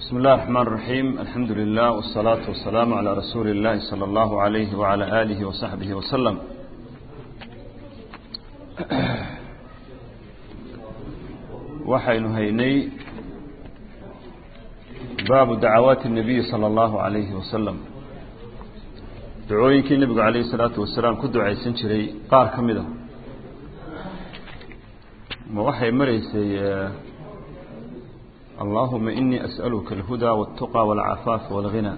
بسم الله الرحمن الرحيم. الحمد لله والصلاة والسلام على رسول الله صلى الله عليه وعلى آله وصحبه وسلم. وحين هيني باب دعوات النبي صلى الله عليه وسلم. دعوينك النبي عليه الصلاة والسلام كدو عيسين شري قار كمده ما وحي مريسي اللهم إني أسألك الهدى والتقى والعفاف والغنى.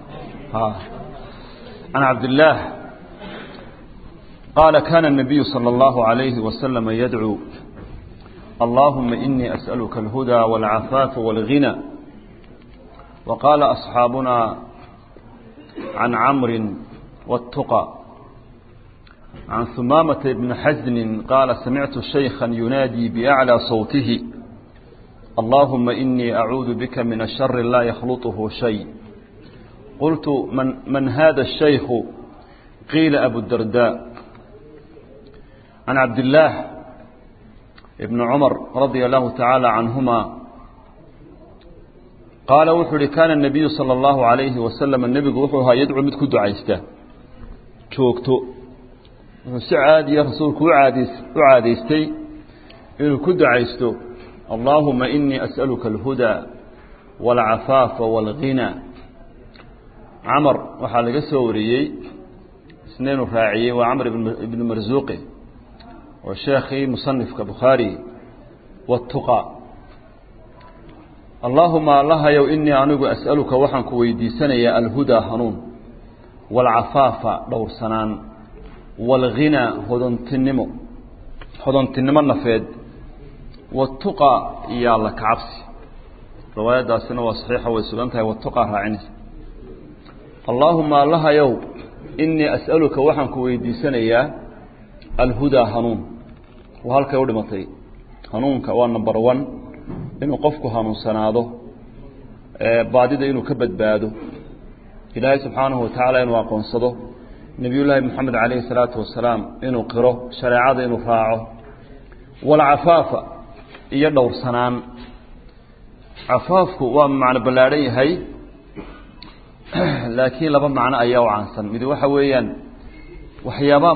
عن عبد الله قال كان النبي صلى الله عليه وسلم يدعو اللهم إني أسألك الهدى والعفاف والغنى. وقال أصحابنا عن عمرو والتقى. عن ثمامة بن حزن قال سمعت شيخا ينادي بأعلى صوته اللهم إني أعوذ بك من الشر لا يخلطه شيء. قلت من هذا الشيخ؟ قيل أبو الدرداء. عن عبد الله ابن عمر رضي الله تعالى عنهما قال وحر كان النبي صلى الله عليه وسلم النبي وحرها يدعو مدك دعيسته شوكتو سعاد يا رسولك وعاديستي إنه كدعيسته اللهم إني أسألك الهدى والعفاف والغنى. عمر وحالق السوري سنين رفاعي وعمر بن مرزوقي والشيخي مصنف كبخاري والتقى. اللهم الله يو إني أنك أسألك وحنك ويدي سنة الهدى هنون والعفاف دور سنان والغنى هدن تنمو النفيد والتقى يا الله كعبسي. رواية داسنا وصحيحة ويسولنتها والتقى راعنس. اللهم الله يو إني أسألك وحنك ويدي سنة الهدى هنون وهلك يودي مطي هنونك وان نمبر 1 إنه قفك هنون سناده بعد إنه كبد باده إلهي سبحانه وتعالى إنه أقنصده نبي الله محمد عليه الصلاة والسلام إنه قره شريعة إنه فاعه والعفاف iyo dhowrsanaan. cafaafku waa macno ballaaran yahay laakiin laba macno ayaa u caansan. mid waxa weeyaan waxyaabaha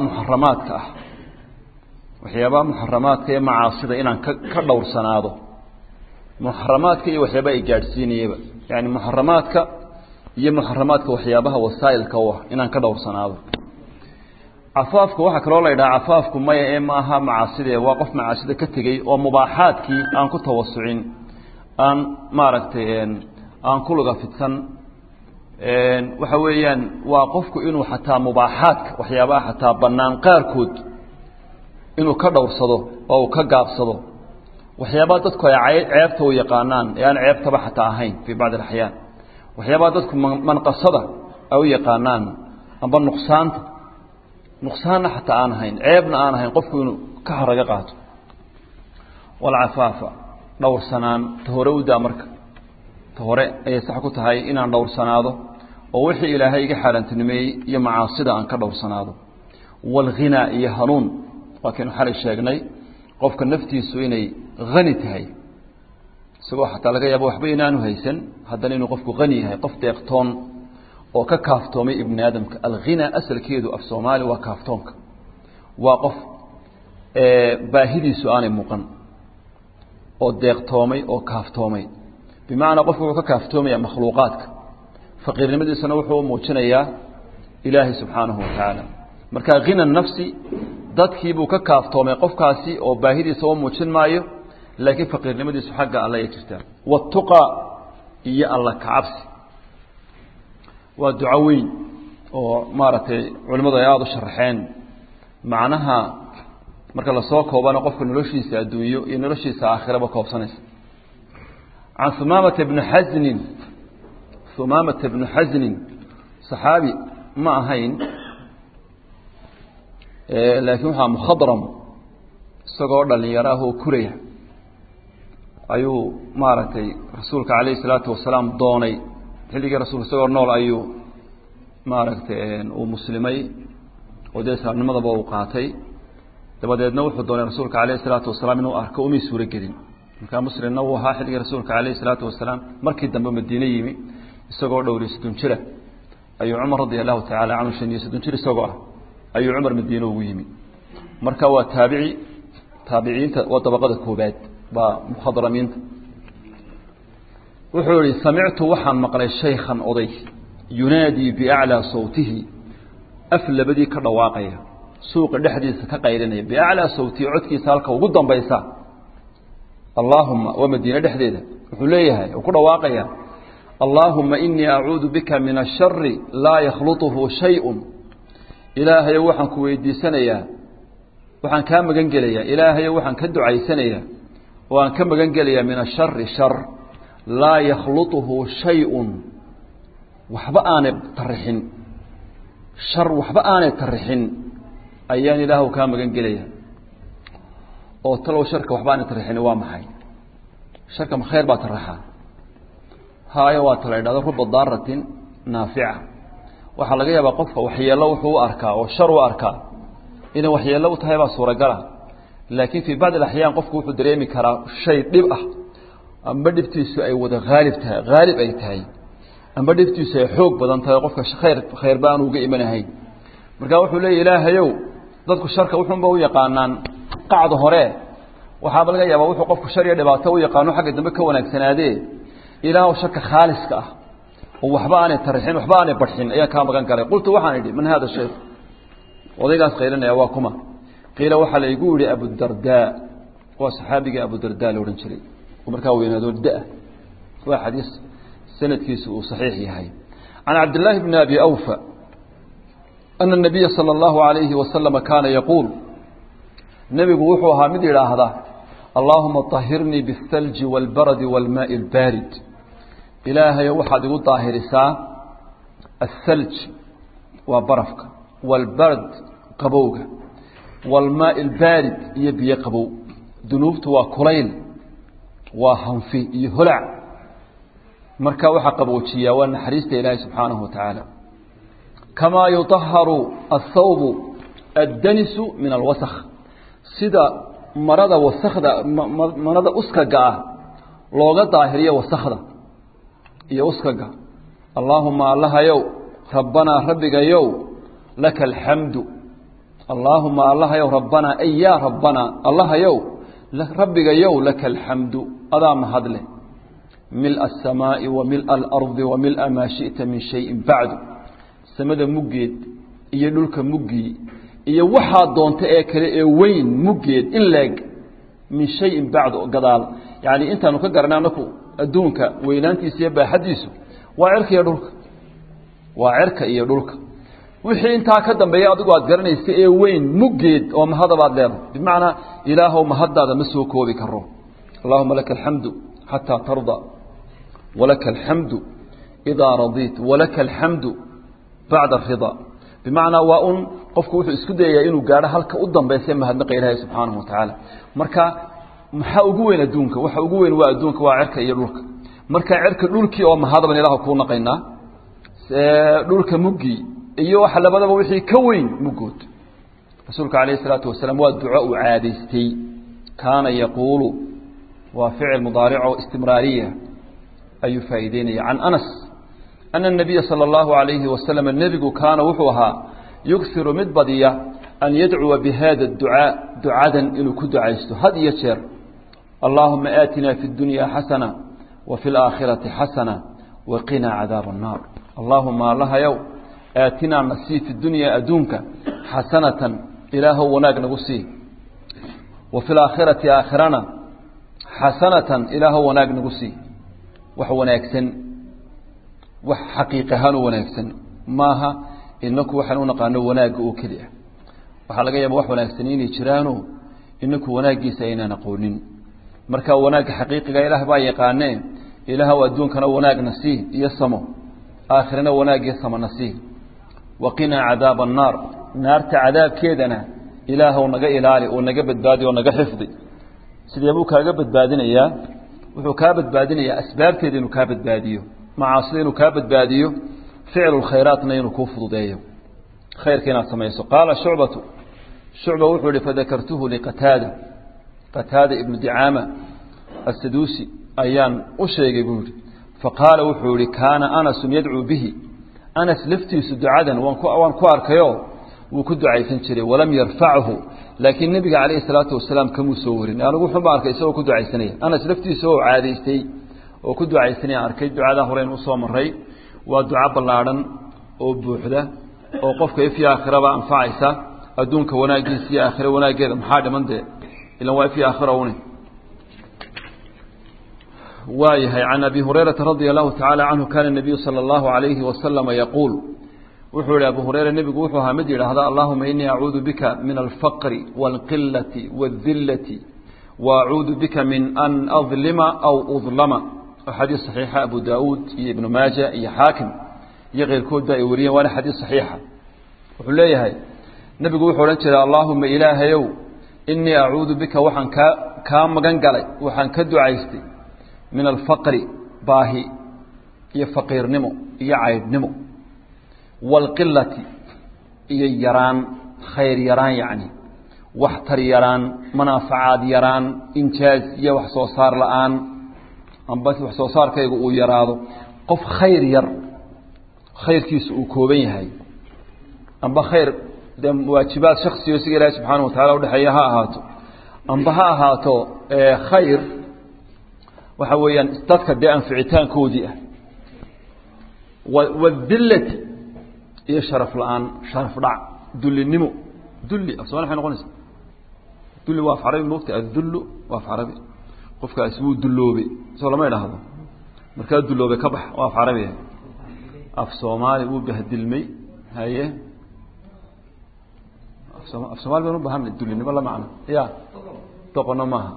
muharramaadka iyo macaasida inaan ka dhowrsanaado. muharramaadka iyo waxyaabaha ay gaadhsiinayaba yani muharramaadka waxyaabaha wasaa'ilka u ah inaan ka dhowrsanaado. cafaafku waxa kaloo la yidhaha cafaafku maya ee maaha macaaside waa qof macaasida ka tegey oo mubaaxaadkii aan ku tawasucin aan maaragtay aan ku luga fidsan. waxa weeyaan waa qofku inuu xataa mubaaxaadka waxyaabaha xataa bannaan qaarkood inuu ka dhowrsado oo uu ka gaabsado. waxyaabaha dadku ay ceebta u yaqaanaan ee aan ceebtaba xataa ahayn fii bacdi alaxyaan. waxyaabaha dadku manqasada ay u yaqaanaan amba nuqsaanna xataa aan ahayn ceebna aan ahayn qofku inuu ka haraga qaato. walcafaafa dhowrsanaan ta hore u daa marka ta hore ayay sax ku tahay inaan dhowrsanaado oo wixii ilaahay iga xaaraantinimeeyey iyo macaasida aan ka dhowrsanaado. walghinaa iyo hanuun waa kaynu xalay sheegnay qofka naftiisu inay hani tahay isagoo xataa laga yaabo waxba inaanu haysan haddana inuu qofku hani yahay qof deeqtoon oo ka kaaftoomay ibni aadamka. alghina asalkeedu af soomaali waa kaaftoonka. waa qof baahidiisu aanay muuqan oo deeqtoomay oo kaaftoomay bimacnaa qofku wuxuu ka kaaftoomaya makhluuqaadka. faqiirnimadiisana wuxuu muujinayaa ilaahay subxaanahu wa tacaala. marka ghina nafsi dadkiibuu ka kaaftoomay qofkaasi oo baahidiisa oo muujin maayo laakiin faqiirnimadiisu xagga alla ay jirtaa. watuqa iyo alla kacabsi waa duco weyn oo maaragtay culimadu ay aada u sharaxeen macnaha marka lasoo koobana qofka noloshiisa adduunyo iyo noloshiisa aakhiraba koobsanaysa. can thumaamata bnu xasnin saxaabi ma ahayn laakiin waxaa mukhadram isagoo dhalinyaro ah oo kuraya ayuu maaragtay rasuulka calayhi salaatu wasalaam doonay. xilligii rasuulka isagoo nool ayuu maaragtay uu muslimay oo dee islaamnimadaba uu qaatay. dabadeedna wuxuu doonay rasuulka calayhi salaatu wasalaam inuu arko umay suuro gelin markaa muslimna uu ahaa xilligii rasuulka calayhi salaatu wasalaam markii dambe madiine yimi isagoo dhowri 60 jira ayuu cumar radiyallahu ta'ala anhu 60 jir isagoo ah ayuu cumar madiine ugu yimi marka waa taabiciinta waa dabaqada koobaad ba muxadaramiinta wuxuu yiri samictu waxaan maqlay shaykhan oday yunaadi bi'a'la sawtihi aflabadi ka dhawaaqaya suuqa dhexdiisa ka qaylinaya bi'a'la sawtihi codkiisa halka ugu dambaysa allahumma wa madiina dhexdeeda wuxuu leeyahay oo ku dhawaaqaya allahumma inni a'uudu bika min ash-sharri la yakhlutuhu shay'un ilaahay waxaan ku weydiisanayaa waxaan ka magan gelayaa ilaahay waxaan ka ducaysanayaa oo aan ka magan gelayaa min ash-sharri shar la yakhlutuhu shay'un waxba aan tarixin shar waxba aan tarixin ayaan ilaahu ka magan gelayaa oo talow sharka waxba aan tarixin waa maxay sharka ma khayr ba taraxa haaya waa talaydada rub daratin naafi'a waxa laga yaabaa qofka waxyeelo wuxuu arkaa oo shar u arkaa inuu waxyeelo u tahay ba suuragala laakiin fi baad al-ahyaan qofku wuxuu dareemi karaa shay dhib ah amba dhibtiisu ay wada gaalib ay tahay amba dhibtiisu ay xoog badan tahay qofka khayr baan uga imanahayn marka wuxuu leeyahay ilaahayow dadku sharka wuxuu u yaqaanaan qacdo hore waxa laga yaabaa wuxuu qofku shar iyo dhibaato u yaqaano xagga dambe ka wanaagsanaadee ilaahu sharka khaaliska ah oo waxba aan tarixin waxba aan barxin ayaa ka magan galay qultu waxaan idhi man hada shay odaygaas qeylinaya waa kuma qiila waxa la igu yiri abu darda waa saxaabiga abu darda la oran jiray markaa weynaado daa waa xadiis sanadkiisu uu saxiix yahay an abdullah ibn abi awfa أن النبي صلى الله عليه وسلم كان يقول نبي وحوها مدي هذا اللهم طهرني بالثلج والبرد والماء البارد إلهي وحد يقول طاهر ساعة الثلج وبرفك والبرد قبوك والماء البارد يبي قبو ذنوبت وكليل وهنفي يهلع مركا وحقبوتشيا ونحريست إلهي سبحانه وتعالى كما يطهر الثوب الدنس من الوسخ سيدا مرض وسخدا مرض اسكغا لوغا ظاهريه وسخدا يا اسكغا اللهم الله يو ربنا ربك يو لك الحمد اللهم الله يو ربنا اي يا ربنا الله يو ربك يو لك الحمد ادام هدله ملء السماء وملء الارض وملء ما شئت من شيء بعد samada muggeed iyo dhulka muggi iyo waxa doonta ee kale ee weyn muggeed in leeg min shay bacdo gadaal yaani intaanu ka garanaanaku adduunka weynaantiisa iyo baaxadiisu waa cirka iyo dhulka wixii inta ka dambeeya adigu aad garanaysa ee weyn muggeed oo mahadabaad leedahay bimaana ilaahu mahadaada ma soo koobi karo allahumma lakal hamdu hatta tarda walakal hamdu idha radit walakal hamdu بعد الرضا بمعنى وأن قفكو وحو اسكو دايا inuu gaaro halka u dambeysay mahadnaqa Ilaahay subhanahu wa ta'ala marka waxa ugu weyn adduunka waxa ugu weyn waa adduunka waa cirka iyo dhulka marka cirka dhulkii oo mahadaban Ilaahay ku naqaynaa dhulka muggi iyo waxa labadaba wixii ka weyn mugood rasuulka Kaleey salaatu wasalaam waa duco u caadaystay kaana yaqulu wa fi'l mudari'u istimrariyya ayu faa'iideynaya an Anas أن النبي صلى الله عليه وسلم النبي كان وحوها يكثر مدبدية أن يدعو بهذا الدعاء دعاء إنه كدعيسته هذا يشير اللهم آتنا في الدنيا حسنة وفي الآخرة حسنة وقنا عذاب النار اللهم الله يوم آتنا نسي في الدنيا أدونك حسنة إله وناق نقصي وفي الآخرة آخرنا حسنة إله وناق نقصي وحوناك سن wax xaqiiqahan wanaagsan maaha inaku waxaan u naqaano wanaag oo kaliya waxa laga yaabaa wax wanaagsan inay jiraano inaku wanaagiisa ayna aqoonin marka wanaag xaqiiqiga Ilaahay baa yaqaaneen Ilaahay adduunkana wanaag nasiib iyo samo aakhirana wanaag iyo samo nasiib waqina cadaab an-nar naarta cadaabkeedana Ilaahay naga ilaali oo naga badbaadi oo naga xifdi sidee buu kaaga badbaadinayaa wuxuu ka badbaadinayaa asbaabteeda inuu ka badbaadiyo معاصينه كابد باديه فعل الخيرات نين كفض دايه خير كنا سميسه قال شعبة وحول فذكرته لقتادة ابن دعامة السدوسي أيان أشيغي بوري فقال وحوري كان أنس يدعو به أنس لفتي سدعادا وانكو أركيو وكد عيسان شري ولم يرفعه لكن النبي عليه الصلاة والسلام كمسورين أنا أقول حبا أركي سوى كد عيسانية أنس لفتي سوى عاديستي وكد عيسانية أركي دعاء هورين أصوى مري ودعاء بلارن وبوحدة وقفك في آخرة وأنفعيسة أدونك وناجيس في آخرة وناجيس محادة من ده إلا هو في آخرة وني وايه عن أبي هريرة رضي الله تعالى عنه كان النبي صلى الله عليه وسلم يقول وحول أبو هريرة النبي قوحها مدير هذا اللهم إني أعوذ بك من الفقر والقلة والذلة وأعوذ بك من أن أظلم أو أظلم حديث صحيح أبو داود ابن ماجة حاكم يغير كود دائوريا وأنا حديث صحيحة وحول هاي النبي قوحوا لنشر اللهم إله يو إني أعوذ بك وحن كام مغنقلي وحن كدو عيستي من الفقر باهي يفقير نمو يعيد نمو والقلة يران خير يران يعني واحتر يران منافعات يران إنجاز يوحصو صار الآن أم بس وحصو صار كيقو يرادو قف خير ير خير كيس وكوبين هاي أم بخير دم واجبات شخصي يسيق الله سبحانه وتعالى ودحيها هاتو أم بها هاتو خير وحويا استذكر دي أنفعتان كودية والذلة إيه شرف الآن شرف ضع دل النمو دل أصلا نحن نقول دل واف عربي موقت الذل واف عربي قفك اسمه دلوبي سولا ما يلاحظه مركز دلوبي كبح واف عربي أف صومالي وبه الدلمي هاي أف صومالي بنوبه هم الدل النمو الله معنا يا تقنا معها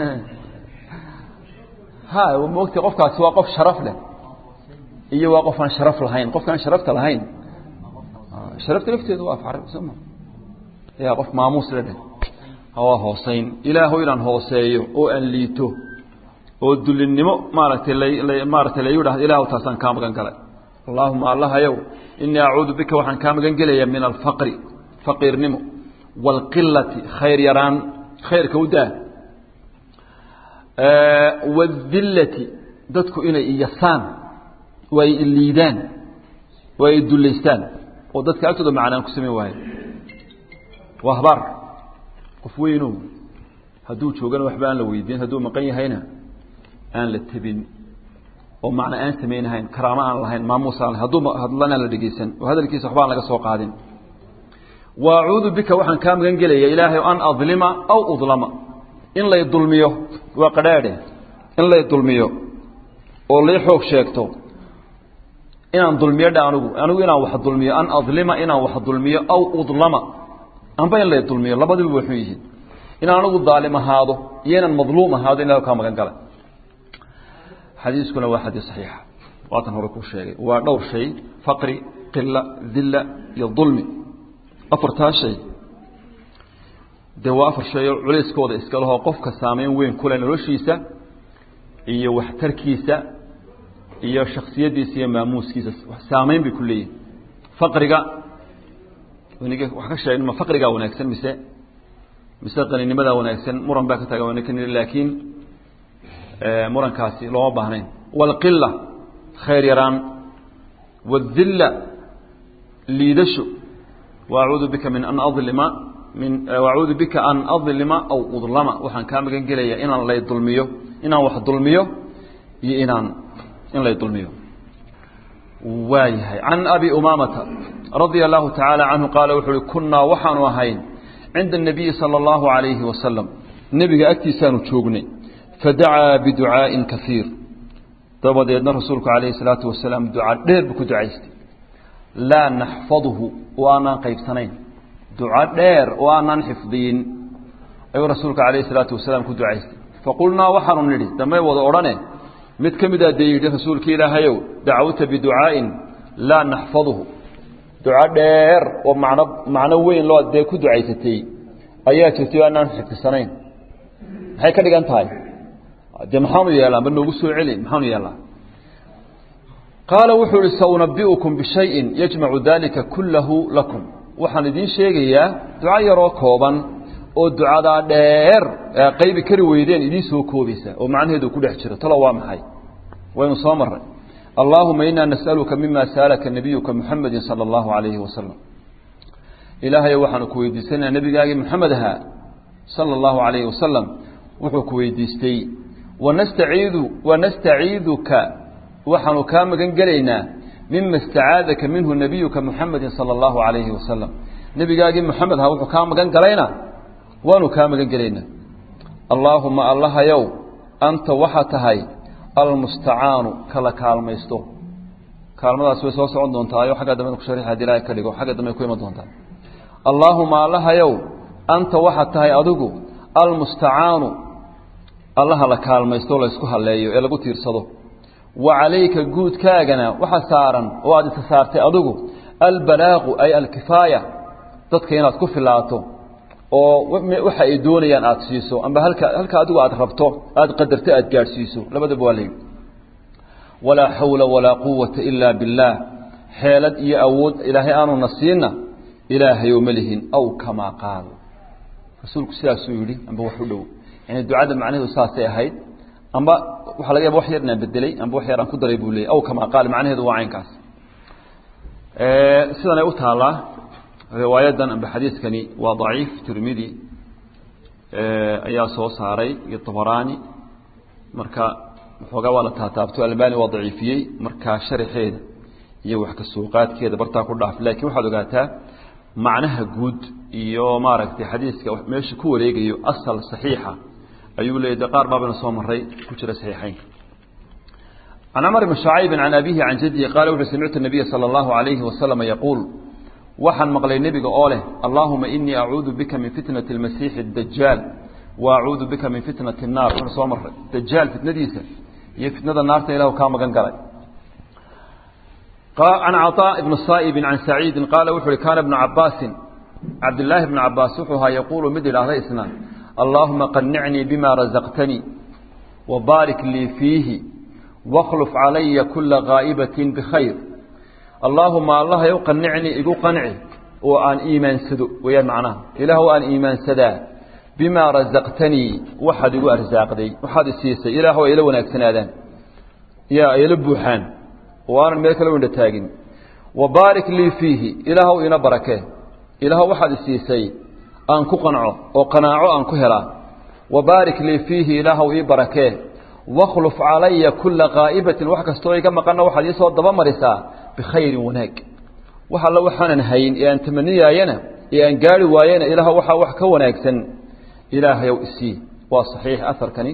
ها وموقت قفك سوا قف شرف له إيه واقف عن شرف لهين قف كان شرفت لهين شرفت لفتي واقف عرب سمع يا قف ماموس لده هو حسين إله إيران حسين أو أنليتو أو دل النمو مارت لي يوده إله تاسان كام جنقله اللهم الله يو إني أعوذ بك وحن كام جنقله من الفقر فقير نمو والقلة خير يران خير كوده والذلة dadku inay iyasaan way liidaan way duleystaan oo dadka agtooda macnaan ku sameey waayeen wahbar qof weeyno haduu joogan waxba aan la weydiin haduu maqan yahayna aan la tabin oo macna aan sameeynahayn karaama aan lahayn maamuus aan haduu hadlana la dhageysan oo hadalkiisa waxba aan laga soo qaadin wa'uudu bika waxaan ka magan galaya ilaahay an adlima aw udlama in la dulmiyo waa qadaade in la dulmiyo oo la xoog sheegto inaan dulmiyo anigu inaan wax dulmiyo an adlima inaan wax dulmiyo aw udlama amba in la dulmiyo labadaba wuxuu yihiin inaan anigu daalim ahaado iyo inaan madluum ahaado in la ka magan gala xadiiskuna waa xadiis saxiix waatan hore ku sheegay waa dhowr shay faqri qilla dhilla iyo dulmi afartaa shay waa afar shay culayskooda iska laho qofka saameyn weyn ku leh noloshiisa iyo waxtarkiisa iyo shakhsiyadiisa iyo maamuuskiisa wax saameyn bi kulliye faqriga waniga wax ka sheegay ma faqriga wanaagsan mise qaninimada wanaagsan muran baa ka tagaa wanaagsan laakiin murankaasi loo baahnayn wal qilla khayr yaran wal dhilla liidashu wa'uudu bika min an adlima wa'uudu bika an adlima aw udlama waxaan ka magan galaya inaan la dulmiyo inaan wax dulmiyo iyo inaan in la dulmiyo waayahay an abi umamata radiyallahu ta'ala anhu qala wuxuu kunna waxaanu ahayn inda nabi sallallahu alayhi wa sallam nabiga agtiisaanu joognay fadaa bidu'aa'in kathir tabadeedna rasuulku alayhi salatu wasalaam du'a dheer ku ducaystay la nahfaduhu wa ana qaybsanayn du'a dheer wa ana xifdiin ay rasuulku alayhi salatu wasalaam ku ducaystay faqulna waxaanu nidhi damay wada orane mid kamid ah deeyay rasuulkii ilaahayow dacwata bidu'aa'in la nahfaduhu du'a dheer oo macna weyn loo adeey ku ducaysatay ayaa jirtay aanan xifdisanayn maxay ka dhigan tahay maxaanu yeelaan ba noogu soo celin maxaanu yeelaan qaala wuxuu sawnabbiukum bishay'in yajma'u dhalika kullahu lakum waxaan idin sheegayaa du'a yaroo kooban oo ducada dheer qaybi kari weydeen idin soo koobisa oo macnaheedu ku dhex jiro talo waa maxay waynu soo maray اللهم إنا نسألك مما سألك نبيك محمد صلى الله عليه وسلم إلهي وحن كويدسنا نبي محمدها صلى الله عليه وسلم وحن كويدستي ونستعيذك وحن كامل قلينا مما استعاذك منه نبيك محمد صلى الله عليه وسلم نبي محمد ها وحن كامل قلينا ونكامل قلينا اللهم الله يو أنت وحتهي المستعان كلا كالميستو كالمداس way soo socon doontaa ayo xaga dambe ku sharaxay dilay ka dhigo xaga dambe ku iman doontaa Allahumma Allah yow anta waxa tahay adigu almusta'an Allah la kaalmaysto la isku haleeyo ee lagu tiirsado wa alayka guudkaagana waxa saaran oo aad saartay adigu albalaaq ay alkifaya dadka inaad ku filaato oo waxa ay doonayaan aad siiso amba halka adigu aad rabto aad qadarto aad gaarsiiso labadaba waa leeyahay wala hawla wala quwwata illa billah halad iyo awood ilaahay aanu nasiina ilaahay oo malihin aw kama qaal rasuulku sidaas uu yiri amba wax u dhow yani ducada macnaheedu saasay ahayd amba waxa laga yaabaa wax yarna bedelay amba wax yar aan ku daray buu leeyahay aw kama qaal macnaheedu waa aynkaas sidan ay u taala رواية بحديث كني وضعيف ترمذي أيها صوصاري الطبراني مركا فوقا ولا تهتابتو الباني وضعيفي مركا شرحين يوحك السوقات كذا برتا كل ضعف لكن واحد قالتها معناها جود يوم مارك في حديث ماشي كوريج يو أصل صحيحة أيوة لي دقار ما بين صوم الري كل صحيحين عن عمرو بن شعيب عن أبيه عن جده قال سمعت النبي صلى الله عليه وسلم يقول وحن مقلي النبي قاله اللهم إني أعوذ بك من فتنة المسيح الدجال وأعوذ بك من فتنة النار ونصومر الدجال فتنة ديسة هي فتنة النار تيله كام قنقري قال عن عطاء بن الصائب عن سعيد قال وحر كان ابن عباس عبد الله بن عباس وحها يقول مدل على إسنان اللهم قنعني بما رزقتني وبارك لي فيه واخلف علي كل غائبة بخير اللهم الله يقنعني إيقو قنعي وأن إيمان سدو ويا معناه إله أن إيمان سدا بما رزقتني وحد يقو أرزاق دي وحد السيسي إله إله ونكسنادان يا يلبوحان وأنا الملك لو نتاقين وبارك لي فيه إله إنا بركه إله وحد السيسي أنكو قنعه وقناعه أنكو هلا وبارك لي فيه إله إي بركه واخلف علي كل غائبة وحك استوي كما قلنا وحد يسوى الضبامرسا بخير وناك وحا لو حانا نهين إيان تمنيا ينا إيان قالوا واينا إله وحا وحكا وناكسن إله يوئسي وصحيح أثر كني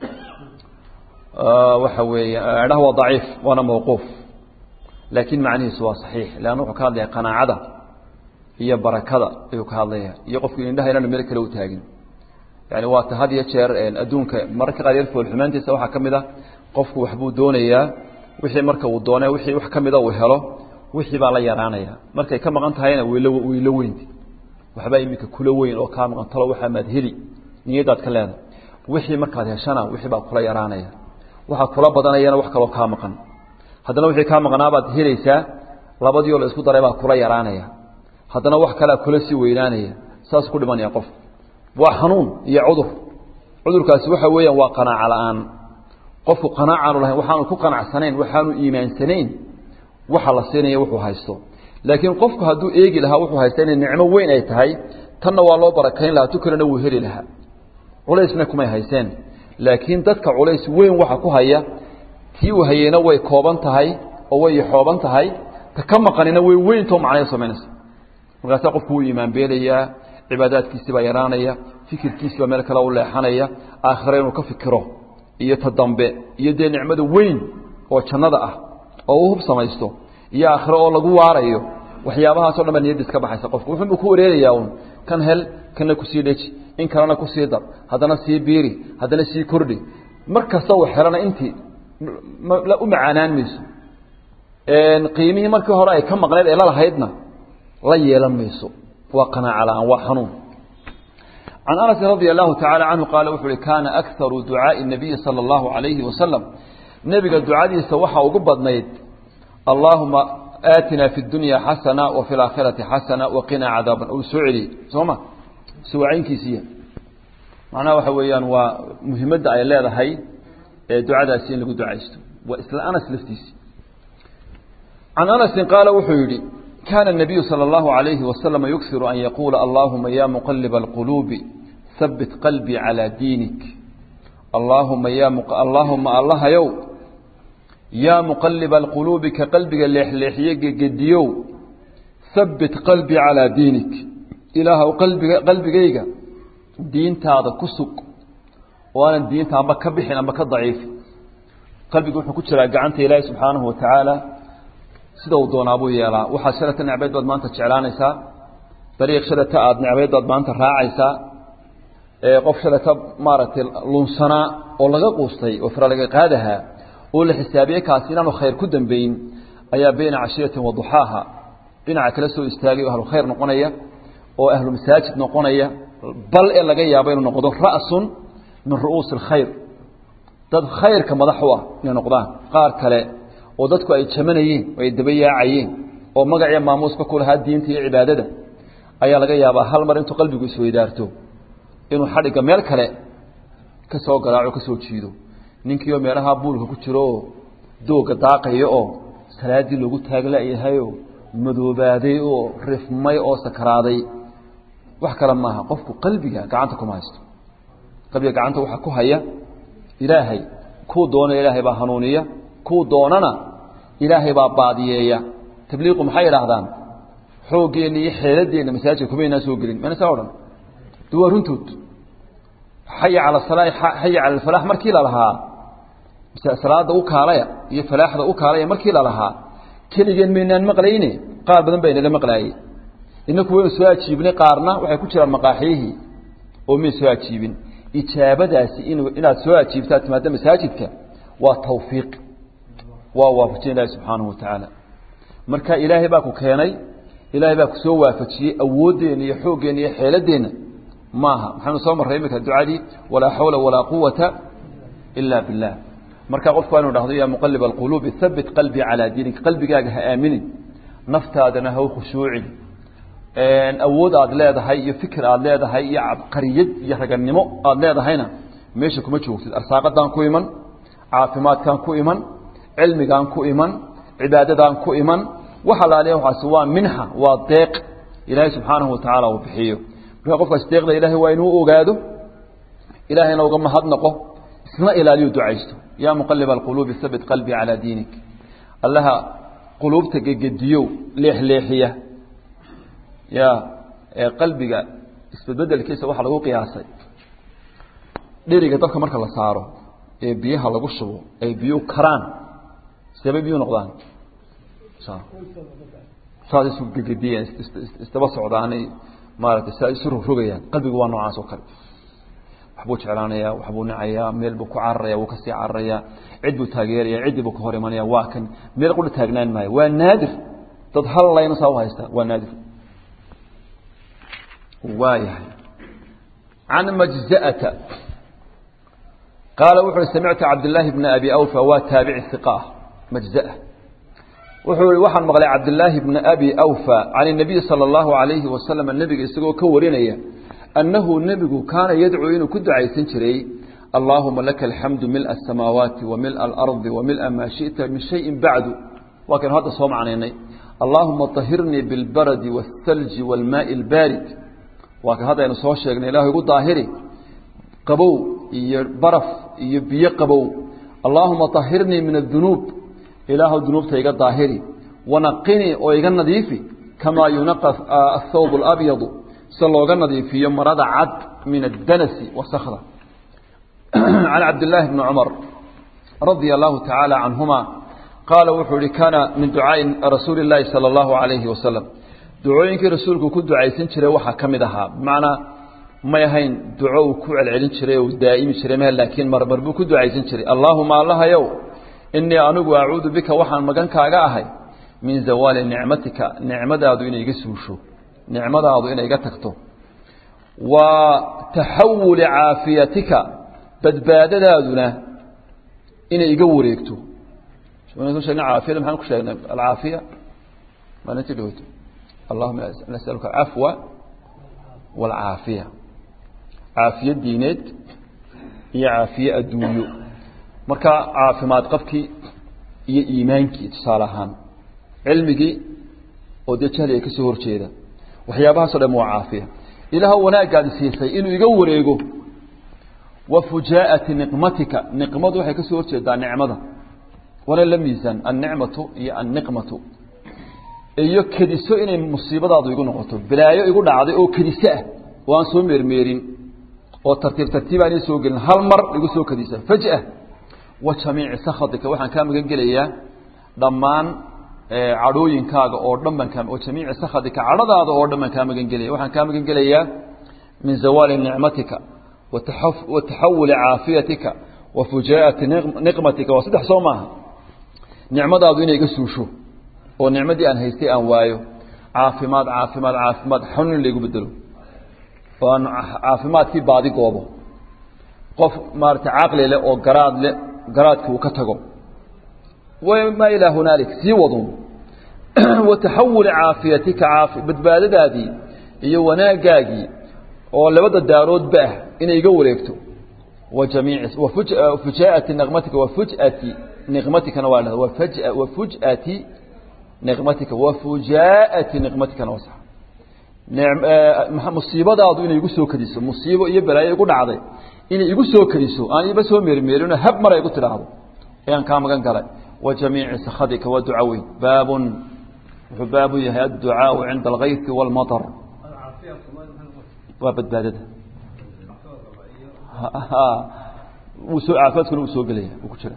وحوي أنا هو ضعيف وأنا موقوف لكن معنيه سوا صحيح لأنه كان لي قناعة هي بركة يقول يقف إنها إلى الملك لو تاجن يعني وقت هذه يشير أدونك مركز غير فول حمانتي سوا حكم ذا قفك وحبود دونيا wixii marka uu doonay wixii wax kamida uu helo wixii baa la yaraanaya markay ka maqan tahayna wiilo weynti waxba imika kula weyn oo ka maqan talo waxa maad heli niyadaad ka leedahay wixii markaad heshana wixii baa kula yaraanaya waxa kula badanayana wax kale oo ka maqan haddana wixii ka maqnaabaad helaysaa labadii oo la isku daray baa kula yaraanaya haddana wax kale kula si weynaanaya saas ku dhimanaya qof waa xanuun iyo cudurkaasi waxa weeyaan waa qanaaca la'aan qofku qanaaca lahayn waxaanu ku qanacsanayn waxaanu iimaansanayn waxa la siinaya wuxuu haysto laakiin qofku hadduu eegi lahaa wuxuu haysto inay nicmo weyn ay tahay tanna waa loo barakayn lahaa tukalena wuu heli lahaa culaysna kumay hayseen laakiin dadka culays weyn waxa ku haya tii uu hayena way kooban tahay oo way xooban tahay ta ka maqanina way weyn too macnaheedu sameynaysa markaas qofku uu iimaan beelaya cibaadaadkiisa baa yaraanaya fikirkiisa baa meel kale u leexanaya aakhire inuu ka fikiro iyo tadambe iyo de nicmada weyn oo jannada ah oo uu hub samaysto iyo aakhiro oo lagu waarayo waxyaabahaas oo dhan niyadiis ka baxaysa qofku wuxuu ku wareerayaa kan hel kana ku sii dheji in kalena ku sii dar hadana sii biiri hadana sii kordhi markasta wax xirana intii la u macaanaan mayso qiimihii markii hore ay ka maqneed ee la lahaydna la yeelan mayso waa qanaaca la'aan waa xanuun عن أنس رضي الله تعالى عنه قال وحول كان أكثر دعاء النبي صلى الله عليه وسلم نبي الدعاء سوحة وقبض نيد اللهم آتنا في الدنيا حسنة وفي الآخرة حسنة وقنا عذابا أو سعري سوما suwacaynkiisiya macnaha waxa weeyaan waa muhiimadda ay leedahay ducadaasi in lagu ducaysto waa isla anas laftiisi can anas qaala wuxuu yidhi كان النبي صلى الله عليه وسلم يكثر أن يقول اللهم يا مقلب القلوب ثبت قلبي على دينك اللهم الله يا مقلب القلوب كقلبك اللي قديو ثبت قلبي على دينك إله قلبك دين هذا كسك وأنا الدين هذا كبح أما كضعيف قلبك وحكوش راجعنت إلهي سبحانه وتعالى sida uu doona buu yeelaa waxa sharatan nabayd baad maanta jeclaanaysa dariiq sharata aad nabayd baad maanta raacaysa qof sharata maaragtay lunsana oo laga quustay oo fara laga qaadaha oo la xisaabiyay kaasi inaanu khayr ku dambeyn ayaa bayna cashiyatin wa duhaaha dhinaca kala soo istaagay ahlu khayr noqonaya oo ahlu masaajid noqonaya bal ee laga yaabo inuu noqdo ra'sun min ru'us al-khayr dad khayrka madax u ah inay noqdaan qaar kale oo dadku ay jamanayeen oo ay dabayaacayeen oo magaciya maamuuska ku lahaa diinta iyo cibaadada ayaa laga yaabaa hal mar intuu qalbigu isweydaarto inuu xadhiga meel kale ka soo garaaco ka soo jiido ninkii oo meelaha buulka ku jiro dooga daaqayo oo salaadii lagu taaglayahay oo madoobaaday oo rifmay oo sakaraaday wax kale maaha qofku qalbiga gacanta kuma haysto qalbiga gacanta waxa ku haya ilaahay ku doona ilaahay baa hanuuniya ku doonana ilaahay baa baadiyeeya tabliiqu maxay yiraahdaan xoogeen iyo xeeladeena masaajidka kuma inaa soo gelin mana soo oran duwa runtood hayya ala salaah hayya ala falah markii la lahaa salaada u kaalaya iyo falaaxda u kaalaya markii la lahaa keligeen meynaan maqlayne qaar badan bayna la maqlaayay inaku way soo ajiibnay qaarna waxay ku jiraan maqaaxihi oo mi soo ajiibin ijaabadaasi inaad soo ajiibtaa timaada masaajidka waa tawfiiq ووافجين الله سبحانه وتعالى marka ilaahay baa ku keenay ilaahay baa ku soo waafajiyay awoodeen iyo xoogeen iyo xeeladeen maaha maxaanu soo maray imika ducadii wala hawla wala quwwata illa billah marka qofku inuu dhaxdo ya muqallib alqulub thabbit qalbi ala diinik qalbigaaga ha aaminin naftaadana ha khushuuci awood aad leedahay iyo fikir aad leedahay iyo abqariyad iyo raganimo aad leedahayna meesha kuma joogtid arsaaqadan ku iman caafimaadkan ku iman cilmigan ku iman cibaadadan ku iman waxa la leeyahay waxa waa minha waa deeq ilaahay subhanahu wa ta'ala uu bixiyo marka qofka deeqda ilaahay waa inuu ogaado ilaahayna uga mahadnaqo isna ilaaliyo ducaysto ya muqallib alqulub thabbit qalbi ala diinik allaha qulubta gagadiyo leexleexiya ya qalbiga isbeddelkiisa waxa lagu qiyaasay dhiriga dadka marka la saaro ee biyaha lagu shubo ay biyo karaan سبب ينقضان صار يسوق جديا استبصع ضاني مارت يسر رجيان قلبي جوا نوع عسكر حبوش علانيا وحبون عيا ميل بكو عريا وكسي عريا عدو تاجيريا عد بكو هرمانيا واكن ميل قول تاجنان ماي والنادر تظهر الله ينصاوها يستا والنادر وايه عن مجزأة قال وحر سمعت عبد الله بن أبي أوفى وتابع الثقاه مجزأة وحن مغلى عبد الله بن أبي أوفى عن النبي صلى الله عليه وسلم النبي يستقو كورينيا أنه النبي كان يدعو إنه كد عيسين شري اللهم لك الحمد ملء السماوات وملء الأرض وملء ما شئت من شيء بعد وكان هذا صوم عنيني اللهم طهرني بالبرد والثلج والماء البارد وكان هذا ينصوى الشيء إله يقول ظاهري قبو برف يبي قبو اللهم طهرني من الذنوب إله الذنوب تيجا ظاهري ونقني ويجا نظيفي كما ينقى الثوب الأبيض صلى الله عليه وسلم في يوم مراد عد من الدنس والصخرة عن عبد الله بن عمر رضي الله تعالى عنهما قال وحولي كان من دعاء رسول الله صلى الله عليه وسلم دعوينك رسولك كنت دعايسين شري وحا كمدها بمعنى ما يهين دعوه كوع العلن شري ودائم شري مهل لكن مربو كنت دعايسين شري اللهم الله يو إني أنوغ أعوذ بك وحا مغانك أغاهي من زوال نعمتك نعمة دادو إنا يقسوشو نعمة دادو إنا يقتكتو وتحول عافيتك بدبادة دادونا إنا يقوريكتو شو نقول شيئا عافية لم نقول شيئا العافية ما نتلوته اللهم نسألك عفو والعافية عافية دينيت هي عافية الدنيا مركا عافمات قفكي هي إيمانكي تصالحان علمكي وديتها لي كسور شيدا وحيابها صدم وعافية إلى هو قاعد يسيسي إنه يقور يقو وفجاءة نقمتك نقمته حي كسور شيدا نعمته ولا لم يزن النعمة هي النقمة iyo kadiso inay musiibadaadu igu noqoto balaayo igu dhacday oo kadisa waan soo meermeerin oo tartiib aan soo gelin hal mar igu soo kadisa fajaa wa jamiic sakhadika waxaan ka magan gelayaa dhamaan cadooyinkaaga oo dhanban ka oo jamiic sakhadika cadadaada oo dhanban ka magan gelaya waxaan ka magan gelayaa min zawali ni'matika wa tahawul aafiyatika wa fujaa'ati niqmatika wa sadh soomaha ni'madaadu inay iga suusho oo nicmadii aan haystay aan waayo caafimaad xanuun leegu bedelo oo caafimaadkii baadi goobo qof maarta aqli leh oo garaadku ka tago وما إلى هنالك سيوضون وتحول عافيتك بدباددادي iyo wanaagaagi oo labada daarood baa inay iga wareegto وجميع وفجاءة نغمتك وفجأة نغمتك نواله وفجأة نغمتك وفجاءة نغمتك نوصح نعم مصيبadaadu inay igu soo kadiso musiibo iyo balaayo igu dhacday inay igu soo kadiso aan iba soo meermeerina hab mar ay igu tiraahdo ayaan ka magan galay وجميع سخطك ودعوي باب يهي الدعاء عند الغيث والمطر وبدبادته عافاتكم وسوق ليه وكجرا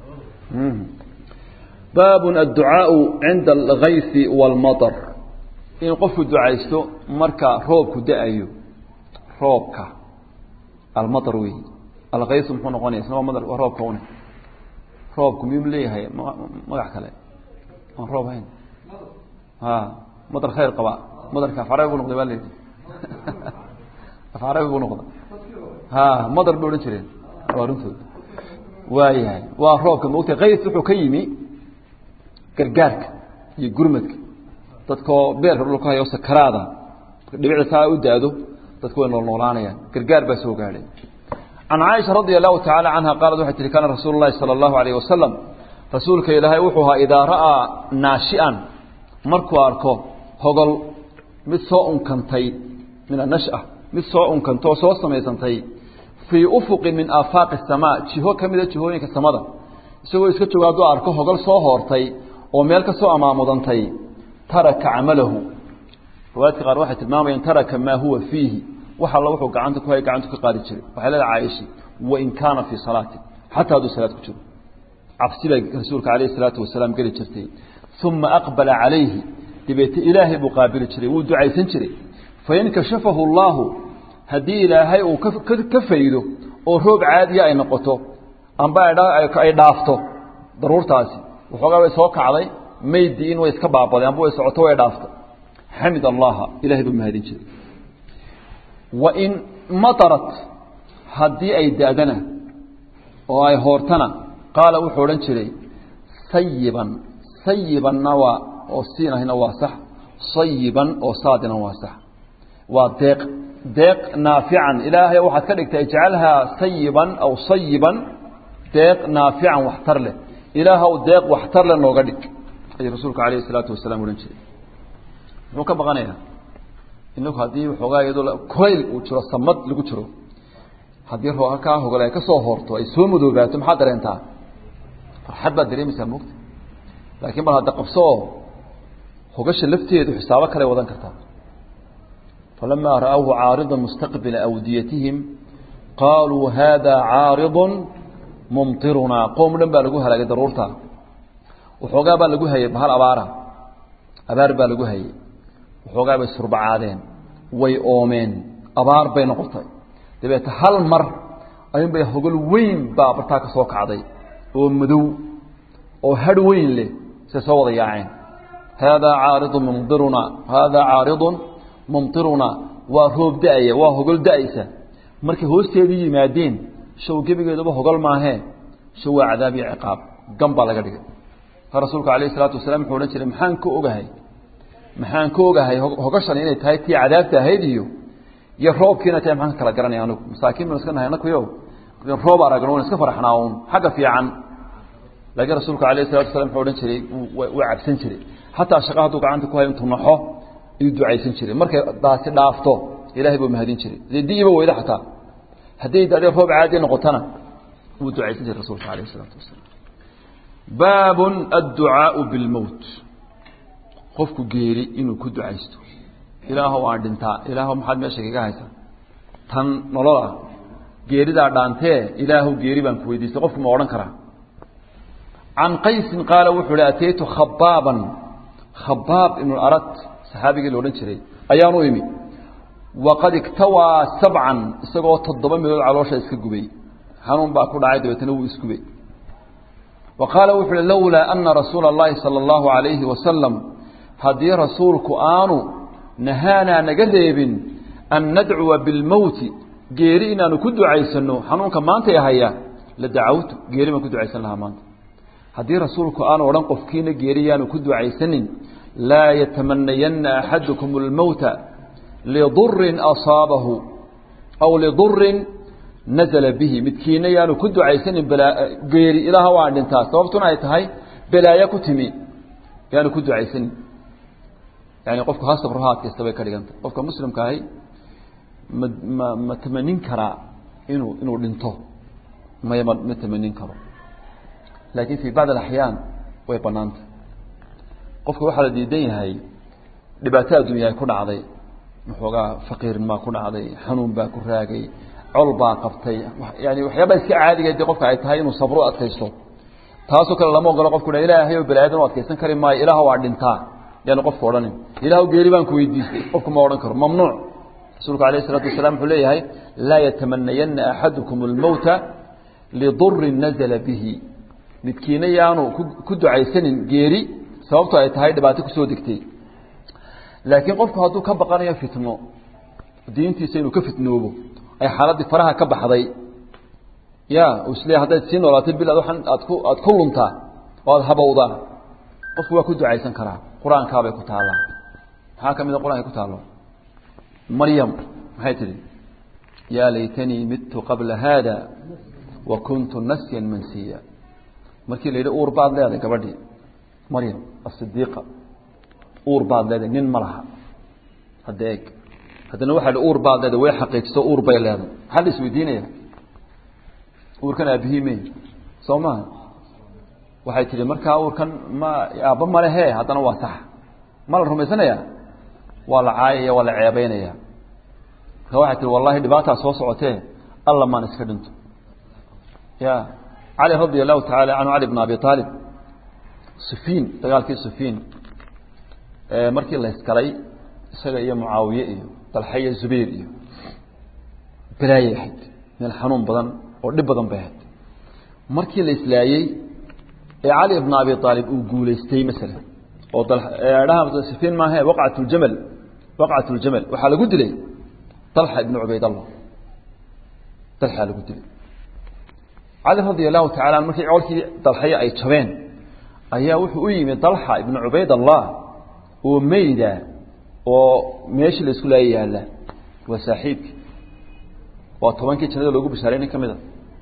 باب الدعاء عند الغيث والمطر إن قف دعايستو مركا روبك دايو روبك المطر وي الغيث محن قوني اسمه مطر وروبك هون روبك ميم ليه ما كله روب هين ها مطر خير قبا مطر كفاره بو نقد بالي كفاره بو نقد ها مطر بو جيرين وارنتو waayahay waa roobka moogtay qays wuxuu ka yimi gargaarka iyo gurmadka dadka beerka dhulka hayo sakaraada dhibicda u daado dadku way noolaanayaan gargaar baa soo gaaray an Aisha radiyallahu ta'ala anha qaalad waxa tiri kana rasuulullaahi sallallahu alayhi wasallam rasuulka ilaahay wuxuu haa idaa raa naashian markuu arko hogol mid soo unkantay min an-nash'a mid soo unkanto soo sameysantay في أفق من آفاق السماء جهو كميدة جهوين كالسماء سوى إسكت جوادو أركو هقل صهورتي وميلك سوء أمامضانتي ترك عمله رواية غير واحد الماما ترك ما هو فيه وحال الله وحوك عنتك وهيك عنتك قادي جري وحال العائشي وإن كان في صلاة حتى هذا صلاة كتير عفسيلة رسولك عليه الصلاة والسلام قال جرتي ثم أقبل عليه لبيت إلهي مقابل جري ودعي سنجري فينكشفه الله haddii ilaahay uu ka faydo oo roob caadi ay noqoto amba ay dhaafto daruurtaasi wuxuu way soo kacday meeydi in way iska baabadeen amba way socoto way dhaafto hamid allah ilaahay buu mahadin jiray wa in matarat haddii ay daadana oo ay hoortana qaala wuxuu oran jiray sayiban nawa oo siinahina waa sax sayiban oo saadina waa sax waa deeq naafican ilaahay waxaad ka dhigtay ijcalha sayiban aw sayiban deeq naafican waxtar leh ilaahow deeq waxtar leh nooga dhig ay rasuulka kaleey salaatu wasalaam oran jiray wuxuu ka baqanayaa inuu hadii waxoogaa iyadoo koyl uu jiro samad lagu jiro hadii rooha ka hogolay ka soo horto ay soo madoobaato maxaa dareentaa farxad baad dareemaysaa moogta laakiin bal hadda qabso hogasha lafteedu xisaabo kale wadan kartaa فلما رأوه عارضا مستقبل أوديتهم قالوا هذا عارض ممطرنا قوم لما لقوها لقى ضرورتها وحوقا لقوها بهال أبار لقوها وحوقا بسربع عادين ويؤمن أبار بين قطع تبقى هل مر أيضا بيهقل وين بابرتاك سوق عادي ومدو وهد وين له سيسوض يعين هذا عارض ممطرنا هذا عارض ممطرنا وروب دايه وهقل دايسه markii hoosteedii yimaadeen show gabigeedaba hogal ma ahe show cadaab iyo ciqaab gamba laga dhigay rasuulka kaleey salaatu wasalaam wuxuu jiray maxaan ka ogahay hogashan inay tahay tii cadaabta ahayd iyo يا روب كنا تيم حن كلا جراني أنا مساكين من سكنها هنا كيو روب أراجعون سكفر إحناهم حاجة في عن لقى رسولك عليه الصلاة والسلام حولين شري وعب سنشري حتى شقاته قعدت كوي أنتم نحو يدعي سنشري مركب داس دافته إلهي بمهدين شري دي يبغى إذا حتى هدي ده روب عادي نقطنا ودعي سنشري رسولك عليه الصلاة والسلام باب الدعاء بالموت قفك جيري إنه كد عيسته إلهه وعندنتا إلهه محد ما شيء جاهزة تن نلا جيري ده دانته إلهه جيري بنكويدي سقف مورن كره عن قيس قال وحلا أتيت خبابا خباب إنه أردت صحابي قالوا نشري أيانو إمي وقد اكتوى 7 سقوا تضبط من العروش إسكجبي هنون باكل عادي وتنو إسكجبي وقال وحلا لولا أن رسول الله صلى الله عليه وسلم هدي رسولك آنو نهانا نجذب أن ندعو بالموت جيرينا نكد عيسنو حنون كمان تيهيا لدعوت جيري ما كد عيسنها مان هدي رسولك آنو ورنقف كين جيريا نكد عيسن لا يتمنين أحدكم الموت لضر أصابه أو لضر نزل به متكين يا نكد عيسن بلا جيري إلى هو عند انتهى صوبتنا يتهاي بلا يكتمي يا نكد عيسن يعني قفك خاصة برهات يستوي كريجنت قفك مسلم كاهي ما تمنين كرا إنه لنته ما تمنين كرا لكن في بعض الأحيان ويبنانت قفك واحد الدين هاي لبعتها الدنيا يكون عضي محوجا فقير ما يكون عضي حنون باكر راجي علبا قبتي يعني وحيابا يسكع عادي جدي قفك عيتهاي إنه صبروا أتكيسو تاسو كلا لما قال قفك إلهي وبلادنا وأتكيسن كريم ما إله وعدنتا يعني قف فوراني إله قريبان كويديس قفكم ما ورانكر ممنوع رسولك عليه الصلاة والسلام حليه هاي لا يتمنين أحدكم الموت لضر نزل به متكيني يعني كدو عيسن جيري سببتها يتهاي دباتك سودكتي لكن قفك هادو كبقانا يفتنو دينتي سينو كفتنوبو أي حالات فرها كبحضي يا وسلي هذا السين ولا تبي لا دوحن أتكل انتا وهبوضا قفك كدو عيسن كرا قرآن كابي كتالا هاكا من القرآن كتالا مريم هايتري يا ليتني مت قبل هذا وكنت نسيا منسيا مركي ليلة أور بعض هذا كبردي مريم الصديقة أور بعض هذا نين مرها هداك هذا نوح الأور بعض هذا وين حقيقة سو أور بيل هذا هذا اسمه دينه أور كان أبيه مين صوما waxay tiri markaa urkan ma aaba ma lehe hadana waa sax ma la rumaysanaya waa la caayaya waa la ceebeynaya waxay tiri wallahi dhibaata soo socotee alla ma iska dhinto ya ali radiyallahu ta'ala anhu ali ibn abi talib sufin dagaalkii sufin markii la iskalay isaga iyo muawiye iyo talxiya zubayr iyo bilaayay min xanuun badan oo dhib badan bay markii la islaayay علي بن أبي طالب وقوليستي مثلا وضلها سفين ما هي وقعة الجمل وحال قد لي طلحة بن عبيد الله طلحة قد لي علي رضي الله تعالى عنه في عولك طلحة أي تشبين أيها وحوي من طلحة بن عبيد الله وميدا وميش الاسكول أيها الله وساحيبك وطبعا كي تشنده لقوا بشهرين كمدا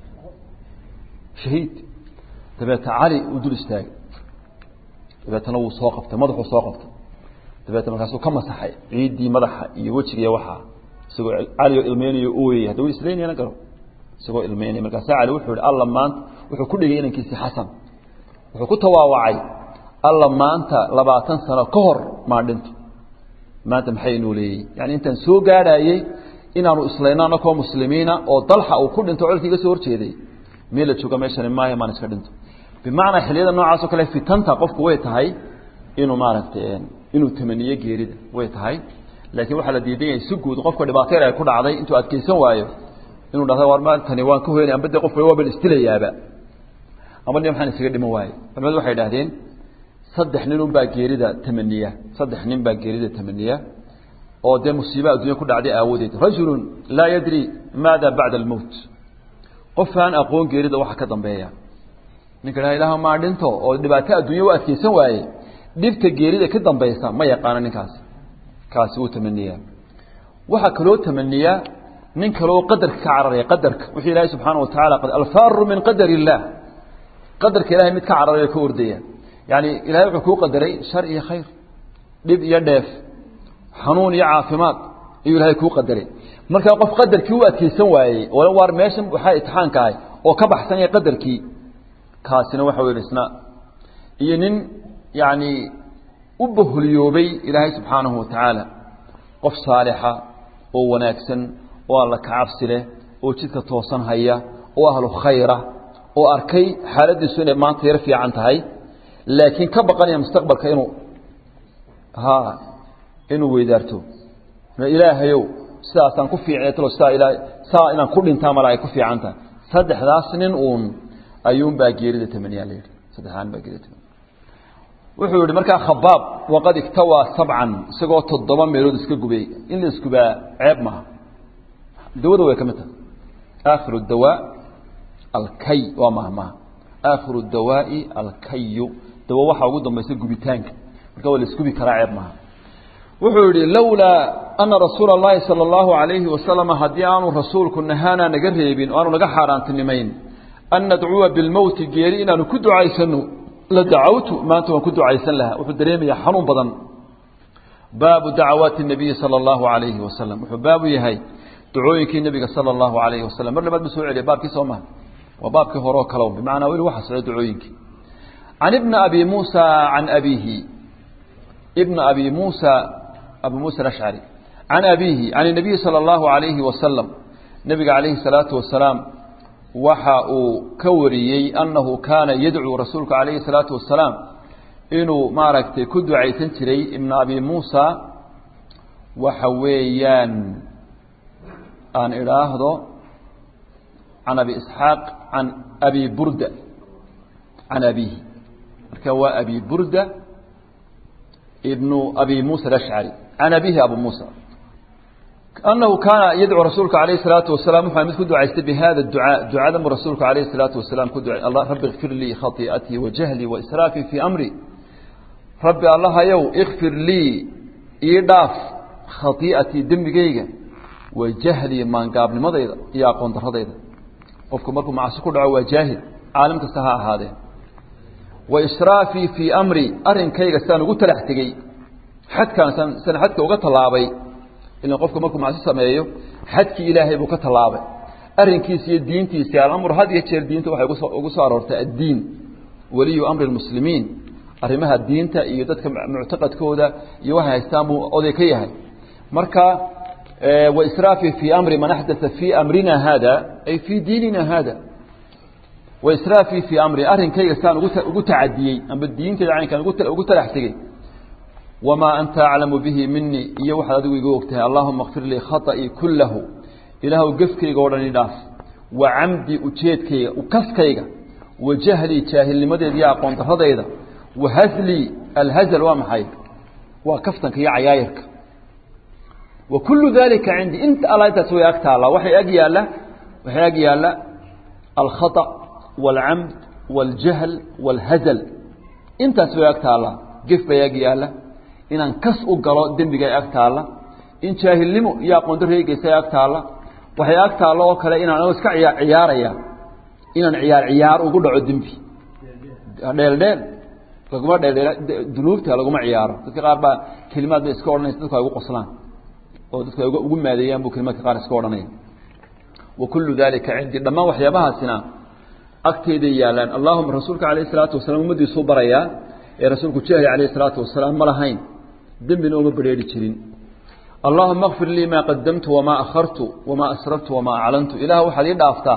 شهيد تبعت علي ودول استاج تبعت نو ساقفته مدحو ساقفته تبعت markaasuu ka masaxay ciidii madaxa iyo wajiga waxa isagoo ali ilmeeniyo ooyay haduu isleeyna garo isagoo ilmeeniyo markaas ali wuxuu alla maanta wuxuu ku dhigay inankiisi xasan wuxuu ku tawaawacay alla maanta 20 sano ka hor ma dhinto maanta maxay inuu leeyay yani intan soo gaarayay inaanu isleenaano ko muslimiina oo dalxa uu ku dhinto culkiga soo horjeeday meel jooga meeshan ma yahay maan iska dhinto بمعنى حليدا نوع عاسو كله فتنتا قفك ويتهاي إنه معرفتين إنه تمنية جيريدة ويتهاي لكن وحلا ديدين يسجود قفك دباطير يكون عضي أنتوا أتكيسون وايو إنه ده ورمان تنيوان كوهين أم بدي قفك يوابل استيلي يا با أما اليوم حين سجد مواي فماذا وحيد هذين صدح نين با جيريدة تمنية صدح نين با جيريدة تمنية أو ده مصيبة الدنيا كل عادي أوديت رجل لا يدري ماذا بعد الموت قفان أقول جيريدة وحكة ضمبية ninka ilaaha ma dhinto oo dhibaato adduunyo u adkeysan waaye dhibta geerida ka dambaysa ma yaqaan ninkaas kaasi uu tamaniyaa waxa kaloo tamaniya nin kaloo qadarka ka cararaya qadarka wixii ilaahay subxaanahu wa tacaala alfaaru min qadari illaah qadarka ilaahay mid ka cararaya ka ordaya yani ilaahay wuxuu kuu qadaray shar iyo khayr dhib iyo dheef xanuun iyo caafimaad ayuu ilaahay kuu qadaray markaa qof qadarkii u adkeysan waayey wala waar meeshan waxaa itixaanka ahay oo ka baxsan yahay qadarkii kaasina waxa weeye isna iyo nin yani u bahliyoobay ilaahay subxaanahu wa tacaala qof saalixa oo wanaagsan oo alla ka cabsi leh oo jidka toosan haya oo ahlu khayra oo arkay xaaladiisu inay maanta yar fiican tahay laakiin ka baqanaya mustaqbalka inuu weydaarto ilaahayow sidaasaan ku fiicnay talo saa inaan ku dhintaa mala ay ku fiican tahay saddexdaas nin uun ayuunbaa geerida tamaniyaa la yidhi saddexdaan baa geerida tamaniya wuxuu yihi markaa khabaab waqad iktawaa sabcan isagoo 7 meelood iska gubay in la iskubaa ceeb maaha dawada way ka mid tahay aakhiru dawaa alkay waa mahmaha aakhiru dawaa'i alkayu dawa waxaa ugu dambaysa gubitaanka marka waa la iskubi karaa ceeb maaha wuxuu yihi lawlaa ana rasuula اllahi salى اllahu alayhi wasalam haddii aanu rasuulku nahaanaa naga reebin o aanu naga xaaraantinimayn an nadcuwa bilmowti geeri inaanu ku ducaysano la dacawtu maanta waan ku ducaysan lahaa wuxuu dareemayaa xanuun badan baabu dacawaati الnabiyi salى اllahu alayhi wasalam wuxuu baabu yahay ducooyinkii nabiga salى اllahu alayhi wasalam mar labaad ma soo celiya baabkii soo maha waa baabkii hore oo kale bimacnaa weli waxa socda ducooyinkii can ibni abi muusa can abiihi ibna abi muusa abu muusa alashcari can abiihi can الnabiyi salى اllahu alayhi wasalam nabiga calayhi الsalaatu wasalaam waxa uu ka wariyey annahu kaana yadcuu rasuulku calayhi الsalaatu wasalaam inuu maaragtay ku ducaysan jiray ibna abi muusa waxa weeyaan aan idhaahdo can abi isxaaq can abi burda can abiihi marka waa abi burda ibnu abi muusa alashcari can abiihi abu muusa أنه كان يدعو رسولك عليه الصلاة والسلام وحمد كدعو عيست بهذا الدعاء دعاء من رسولك عليه الصلاة والسلام كدعو الله رب اغفر لي خطيئتي وجهلي وإسرافي في أمري ربي الله يو اغفر لي إيضاف خطيئتي دم جيجا وجهلي من قابل مضيضة يا قوند رضيضة وفكم لكم مع سكر دعوة جاهل عالم كستهاء هذا وإسرافي في أمري أرن كيجا سانو قلت لحتقي حد كان سنة حد كوغت اللعبي إلا قفك مركم معسي سمايو حدكي إلهي بك تلابي أرنكيسي الدينتيسي الأمر هذه يتشير دينته وحي قصار الدين ولي أمر المسلمين أرمها الدينة يددك معتقد كودا يوحي يستامو أوليكيها مركا وإسرافي في أمر من أحدث في أمرنا هذا أي في ديننا هذا وإسرافي في أمر أرنكي يستامو قلت عديي أم بالدين كده يعني كان قلت لحتقي وما أنت أعلم به مني يوحى ذوي قوقتها اللهم اغفر لي خطئي كله إله قفكي قولني داف وعمدي أجيتكي وكسكي وجهلي جاهل لمدى دي أقوم تفضيدا وهزلي الهزل وامحي وكفتنك يا عيايرك وكل ذلك عندي انت ألا تسوي أكتها الله وحي أجي له الخطأ والعمد والجهل والهزل انت تسوي أكتها الله قف بيجي له inaan kas u galo dambiga ay agtaala in jaahilnimo iyo aqoon darreeyaysa ay agtaala waxay agtaala oo kale inaan iska ciyaaraya inaan ciyaar ugu dhaco dambi dheel laguma dheel dunuubta laguma ciyaaro dadka qaar baa kalimaad iska oranaysa dadka ay ugu qoslaan oo dadka ay ugu maadeeyaan buu kalimaadka qaar iska oranay wa kullu dhalika indi dhammaan waxyaabahaasina agteeda yaalaan allahumma rasuulka kaleey salaatu wasalaam umadiisu baraya ee rasuulku jeehay kaleey salaatu wasalaam ma lahayn دمبنا وما بريد جرين اللهم اغفر لي ما قدمت وما أخرت وما أسررت وما أعلنت إله وحدي دافتا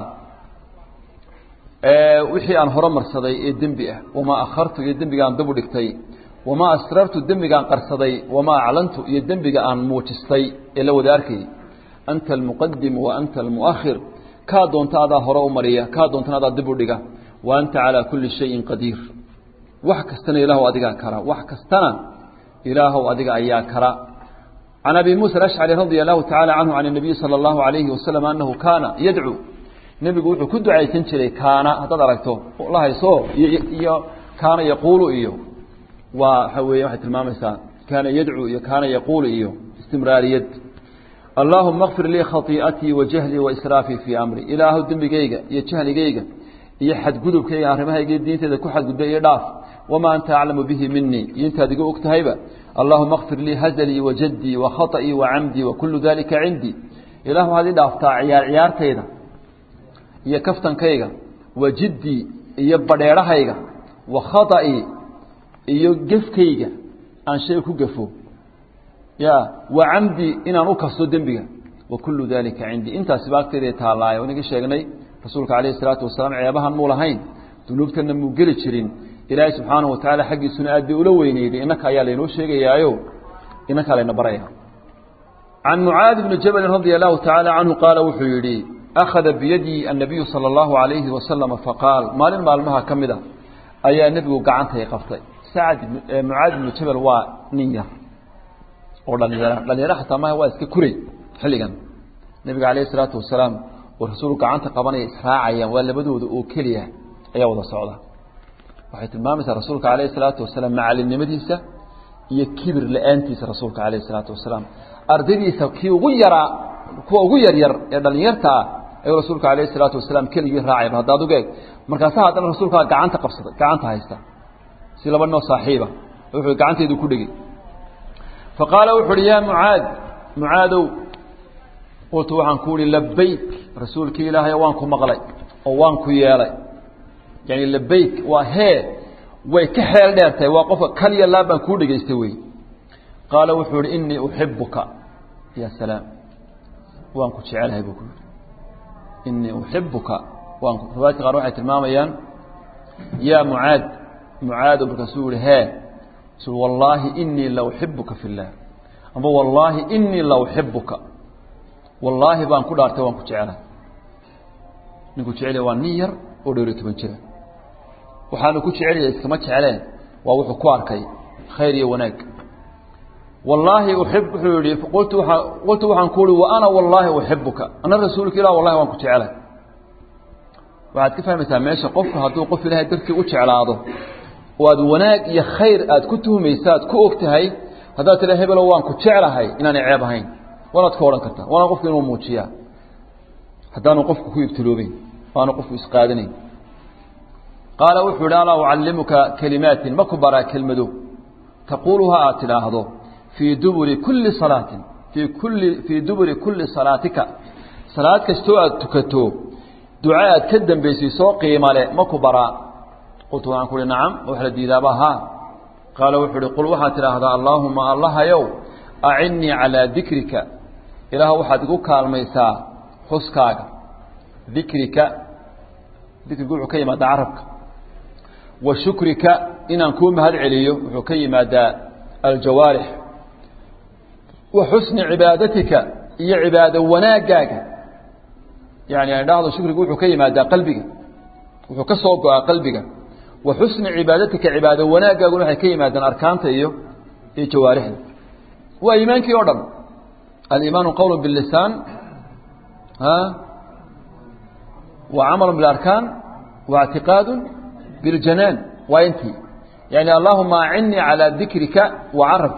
وحي أن هرم مرصدي الدنبئة وما أخرت الدنبئة عن دبلكتي وما أسررت الدنبئة عن قرصدي وما أعلنت الدنبئة عن موتستي إلا وداركي أنت المقدم وأنت المؤخر كادون تادا هرو مريا كادون تادا دبلكة وأنت على كل شيء قدير وحكستنا إله أدقى كرا وحكستنا إله أدقى أيا كرا عن أبي موسى الأشعري رضي الله تعالى عنه عن النبي صلى الله عليه وسلم أنه كان يدعو النبي يقول كد عي تنشري كان هذا دركته والله يصور كان يقول إياه وحوي واحد المامسة كان يدعو كان يقول إياه استمرارية اللهم اغفر لي خطيئتي وجهلي وإسرافي في أمري إله دنبigayga iyo jahligayga iyo xadgudubkayga arimahayga diinteeda ku xadgudbay iyo dhaaf wama anta a'lamu bihi minni inta adiga ogtahayba اللهم اغفر لي هزلي وجدي وخطئي وعمدي وكل ذلك عندي إله هذه dhaafta ciyaartayda iyo kaftankayga wajiddi iyo badheerahayga وخطئي iyo gefkayga aan shay ku gafo يا وعمدي إن أنا أكسر دنبيا وكل ذلك عندي أنت سباق تري تعالى ونجي شيخني رسولك عليه الصلاة والسلام عيابها المولهين ذنوبك النمو قلت شرين إلهي سبحانه وتعالى حق السنة أدي أولويني إنك يا لينو شيء يا يو إنك علينا بريها عن معاذ بن جبل رضي الله تعالى عنه قال وحيري أخذ بيدي النبي صلى الله عليه وسلم فقال ما لما كمدا أي النبي قعنته يقفتي سعد معاذ بن جبل ونية oo dhalinyaro xataa ma waa iska kuray xilligan nabiga kaleey salaatu wasalaam oo rasuulku gacanta qabanay israacayaan waa labadooda oo kaliya ayaa wada socda waxay tilmaamaysaa rasuulka kaleey salaatu wasalaam macallimadiisa iyo kibir la'aantiisa rasuulka kaleey salaatu wasalaam ardaydiisa kii ugu yaraa kuwa ugu yar ee dhalinyarta ayuu rasuulka kaleey salaatu wasalaam kaliya raacay hadaad ogeey markaas haddana rasuulka gacanta qabsaday gacanta haysta si laba noo saaxiiba wuxuu gacanteedu ku dhigay فقال وحر يا معاذ قلت وحن كولي لبيك رسولك إلهي وانكو مغلي وانكو يالي يعني لبيك وهي ويكحيال دارتي واقف كلي الله بنكولي يستوي قال وحر إني أحبك يا سلام وانكو تشعلها بكل إني أحبك وانكو فباتي غروحة الماميان يا معاذ برسول هي والله إني لو أحبك في الله أما والله إني لو أحبك والله بان كل أرتوان كتعلا نقول تعالى وانير ودوري تبنشره وحانو كتعالى إسكما تعالى ووحو كواركي خيري وناك والله أحب حولي فقلت وحان كولي وأنا والله أحبك أنا رسولك لا والله وان كتعالى وعاد كيف مثلا ماشي قف هاتو قف لها دركي وتعالى هذا واد وناك يا خير aad ku tuhmaysaad ku ogtahay hadaa tira hebel waan ku jecelahay inaan ceeb ahayn walaad ka oran kartaa waan qofku inuu muujiyaa hadaan qofku ku ibtiloobin waan qofku isqaadanay qala wuxuu la uallimuka kalimatin makbara kalmadu taquluha atilahdo fi duburi kulli salatin fi duburi kulli salatika salaad kasto aad tukato ducaad ka dambeysay soo qiimale makbara قلت وأنا أقول نعم وحل ديدابها قال وحل قل وحات هذا اللهم الله يو أعني على ذكرك إله وحد قوك الميساء حسكاك ذكرك قول حكيمة عربك وشكرك إن نكون بهذا عليه حكيمة الجوارح وحسن عبادتك هي عبادة وناقاك يعني هذا شكر قول حكيمة قلبك وحكسوك قلبك وحسن عبادتك عبادة وناقا قلنا حكي مادن أركانته إيه جوارحه وإيمانك يعظم الإيمان قول باللسان وعمل بالأركان واعتقاد بالجنان وينتهي يعني اللهم أعني على ذكرك وعربك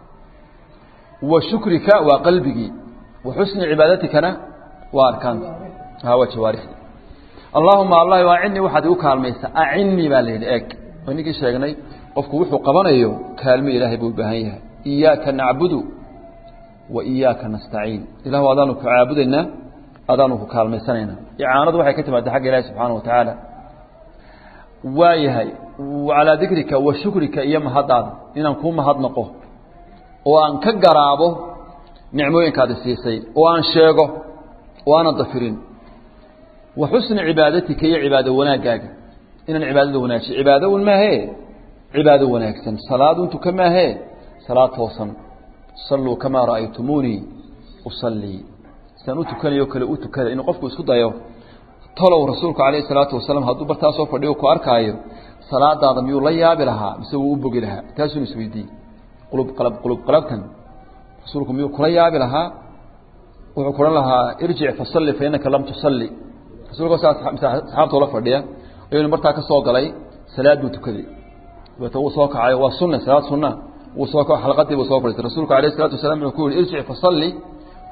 وشكرك وقلبك وحسن عبادتك وأركانك هو جوارحه اللهم الله وأعني وحد وكالميسا أعني بالإلهك ونيجي شيئا قفكو وحو قبانيو كالمي إلهي بوبهايها إياك نعبد وإياك نستعين إله أذانك عابدنا أذانك كالميسانينا إعانة وحي كتب هذا حق الله سبحانه وتعالى وايهاي وعلى ذكرك وشكرك إيام هداد إن نكون مهد نقوه وأن كقرابه نعموين كاد السيسي وأن شيغه وأن الضفرين وحسن عبادتك هي عبادة وناقاك إن العبادة وناكس عبادة ما هي عبادة وناكس صلاة كما هي صلاة وصن صلوا كما رأيتموني أصلي سنوتك ليوك لأوتك إنه قفك اسكت أيوه طلوا رسولك عليه الصلاة والسلام هدو برتاسو فرديوك وأركايو صلاة دادم يقول لي يابلها بسوء أبوك لها تاسو نسويدي قلوب قلبتن رسولكم يقول لي يابلها ويقول لها ارجع فصلي فإنك لم تصلي rasuulka saxaabta la fadhiya ayuu martaa ka soo galay salaad uu tukaday waxa uu soo kacay waa sunna uu soo kacay xalqadii uu soo fadhiistay rasuulka kaleey salaatu wasalaam wuxuu ku yiri irji fa salli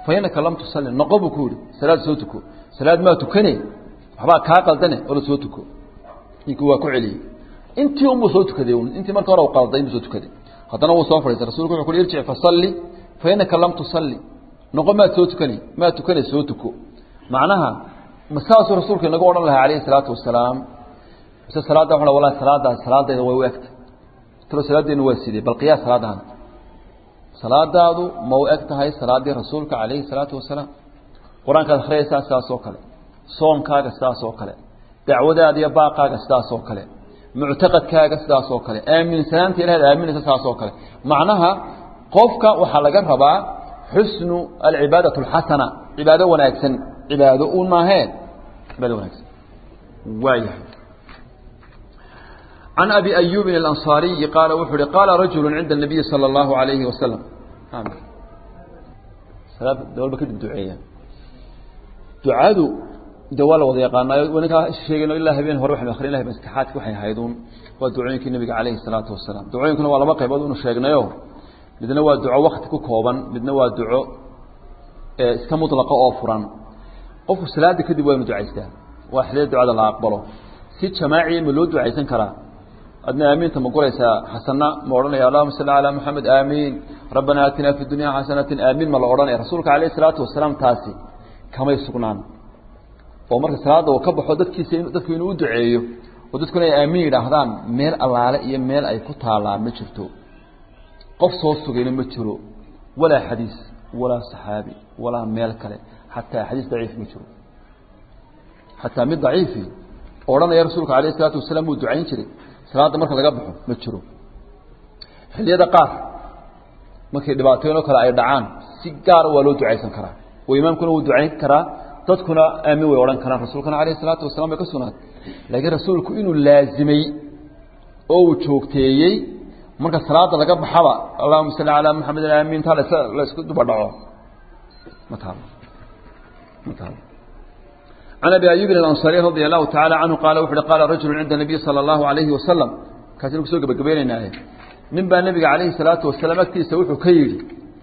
فإنك لم تصلي نقب كوري صلاة صوتك صلاة ما تكني waxba ka qaldane oo soo tuko inku waa ku celiye intii uu soo tukaday intii marka hore uu qalday soo tukaday hadana uu soo fariistay rasuulku wuxuu ku yiri fa salli fa inaka lam tusalli noqoma soo tukani ma tukani soo tuko macnaha masaasu rasuulku inaga oran lahaa kaleey salaatu wasalaam salaada waxa wala salaadeeda way waqti tiro salaadeena waa sidee bal qiyaas salaadaadu ma u egtahay salaadii rasuulka kaleey salaatu wasalaam quraanka akhriyaysa saasoo kale soonkaaga sidaas oo kale dacwadaada iyo baaqaaga sidaas oo kale mu'taqadkaaga sidaas oo kale aamin salaanta ilaahay aaminaysa sidaas oo kale macnaha qofka waxa laga rabaa husnu al-ibadatu al-hasana ibada wanaagsan ibada u maaheed ibada wanaagsan waayahay عن أبي أيوب الأنصاري قال وحده قال رجل عند النبي صلى الله عليه وسلم آمين سلام دول بكد الدعية دعاء دوال وضع يقانا ونكا شيئا إلا هبين هو روح مخرين الله بمسكحاتك وحي هايدون ودعوينك النبي عليه الصلاة والسلام دعوينك نوالا بقى يبادون الشيئا يوم بدنا هو دعاء وقتك كوبا بدنا هو دعاء كمطلق أوفرا قف السلاة كذب وين دعاء يستاهل واحد دعاء الله أقبله سيد شماعي ملود دعاء يسنكرا أدنى آمين ثم قرأ حسنا مولانا يا اللهم صل على محمد آمين ربنا آتنا في الدنيا حسنة آمين مولانا رسولك عليه الصلاة والسلام تاسي كما يسقنان ومرك الصلاة وكبحوا dadku inuu duceeyo oo dadkuna ay aamin yiraahdaan meel allaale iyo meel ay ku taalaan ma jirto qof soo sugayna ma jiro wala xadiis wala saxaabi wala meel kale hatta xadiis daciif ma jiro hatta mid daciif oranaya rasuulka kaleey salaatu wasalaam uu duceyn jiray salaada marka laga baxo ma jiro xilliyada qaar markay dhibaatooyin kale ay dhacaan si gaar ah waa loo duceysan karaa oo imaamkuna uu duceyn karaa dadkuna aamin way oran karaan rasuulkana kaleey salaatu wasalaam ka sunnad laakiin rasuulku inuu laazimay oo uu joogteeyay marka salaada laga baxaba Allahumma salli ala Muhammad aamin ta la isku dubadhaco mataal عن أبي أيوب الأنصاري رضي الله تعالى عنه قال قال رجل عند النبي صلى الله عليه وسلم كاتب سوق بقبيلنا من بان النبي عليه الصلاة والسلام أكتي سويح كيري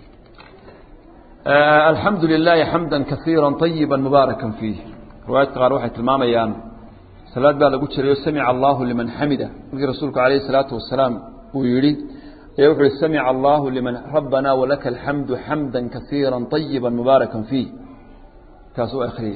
الحمد لله حمدا كثيرا طيبا مباركا فيه رواية روحة الماميان صلاة بقى لقد شريو سمع الله لمن حمده وفي رسولك عليه الصلاة والسلام ويري يقول سمع الله لمن ربنا ولك الحمد حمدا كثيرا طيبا مباركا فيه كاسو أخري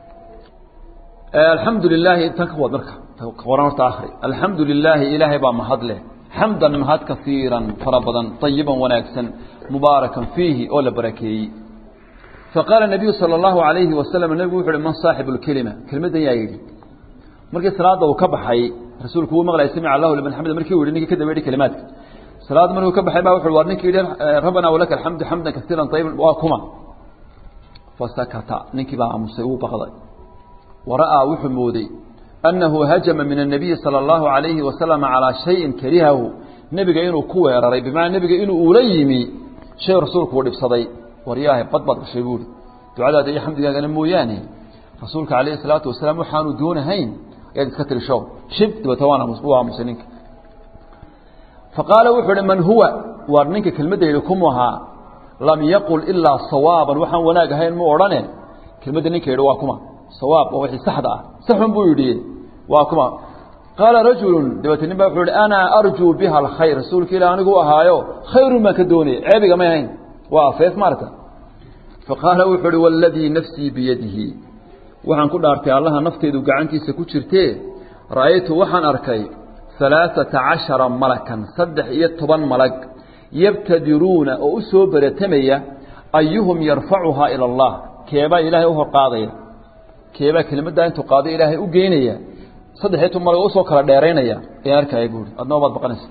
الحمد لله تكوى بركة قرآن آخر الحمد لله إلهي بمهد له حمدا مهد كثيرا فربضا طيبا وناكسا مباركا فيه أول بركي فقال النبي صلى الله عليه وسلم النبي يقول من صاحب الكلمة كلمة يا يدي مركي صلاة وكبحي رسولك هو مغلى يسمع الله لمن حمد مركي ورنيك كده ويدي كلمات صلاة مركي وكبحي بقى وحول ورنيك ربنا ولك الحمد حمدا كثيرا طيبا وكما فسكت نكي بقى مسيوه بغضي ورأى وحمودي أنه هجم من النبي صلى الله عليه وسلم على شيء كرهه نبي إنه كوى رأي بمعنى نبي إنه أوليمي شيء رسولك ودي بصدي ورياه بطبط بشيبول دعاء دي حمد لله أنا موياني رسولك عليه الصلاة والسلام وحانوا دون هين يعني تكتر الشو شبت وتوانا مصبوعة مسنينك فقال وحر من هو وارنينك كلمة لكمها لم يقل إلا صوابا وحن وناق هين مورانين كلمة نينك يرواكما صواب وحي صحدا صحن بويدين واكما قال رجل دوت النبي يقول انا ارجو بها الخير رسولك الى انغو اهايو خير ما كدوني عيبك ما هين وافيف مارتا فقال وحر والذي نفسي بيده وحن كدارتي الله نفتيدو غعنتيسا ku jirtee raaytu waxan arkay 13 malakan 13 malag yabtadiruna oo soo baratamaya ayuhum yarfa'uha ila Allah keeba ilaahay u horqaadaya keeba kelimada intuu qaaday ilaahay u geynaya saddexeetu mar oo soo kala dheereynaya ee arkay buur adna wad baqanaysa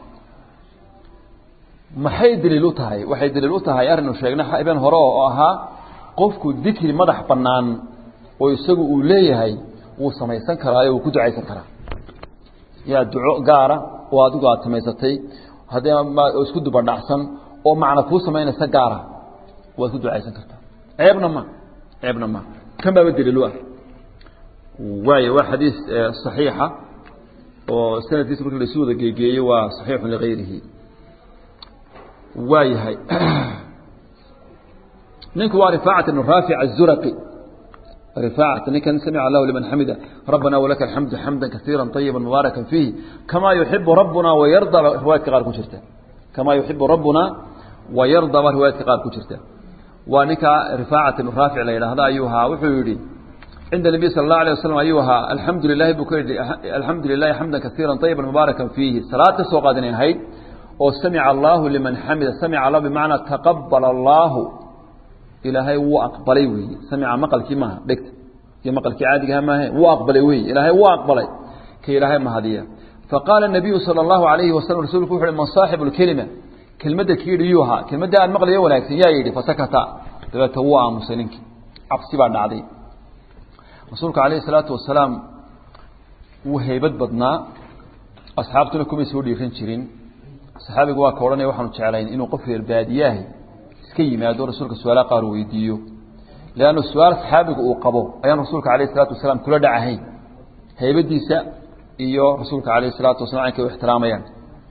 maxay daliil u tahay waxay daliil u tahay arrin sheegna ibn hore oo ahaa qofku dikri madax banaan oo isagu uu leeyahay uu sameeysan karaayo uu ku duceysan karaa yaa duco gaara oo adigu aad sameysatay hadii ma isku duba dhacsan oo macna ku sameynaysa gaara waad ku duceysan kartaa ceebna ma kan baa daliil u ah waa xadiis saxiixa oo sanadkiisa marka la soo geegeeyay waa saxiix li ghayrihi waayahay نينك ورفاعة الرافع الزرقي رفاعة نكن سمع الله لمن حمده ربنا ولك الحمد حمدا كثيرا طيبا مباركا فيه كما يحب ربنا ويرضى رواية قال كشرته كما يحب ربنا ويرضى رواية قال كشرته ونك رفاعة الرافع ليلة هذا أيها وحيري عند النبي صلى الله عليه وسلم أيها الحمد لله بكير الحمد لله حمدا كثيرا طيبا مباركا فيه صلاة سوقاتنا هاي وسمع الله لمن حمد سمع الله بمعنى تقبل الله إلهي هو أقبلي وي سمع مقل كما بكت كي مقل كعادي كما هي هو أقبلي وي إلهي هو أقبلي كي إلهي ما هديه فقال النبي صلى الله عليه وسلم رسولك من صاحب الكلمة كلمة كير يوها كلمة المقل يولا يا يدي فسكت ثلاثة هو مسلمك عبسي بعد عادي رسولك عليه الصلاة والسلام وهيبت بدنا أصحابتنا كم يسودي خنشرين صحابي قوا كوراني وحنا تعالين إنه قفل البادياه سكي ما دور رسولك السؤال قالوا ويديو لأن السؤال صحابي وقبوا أيام رسولك عليه الصلاة والسلام كل دعهين هيبت ديسا إيو رسولك عليه الصلاة والسلام عنك واحترامه يعني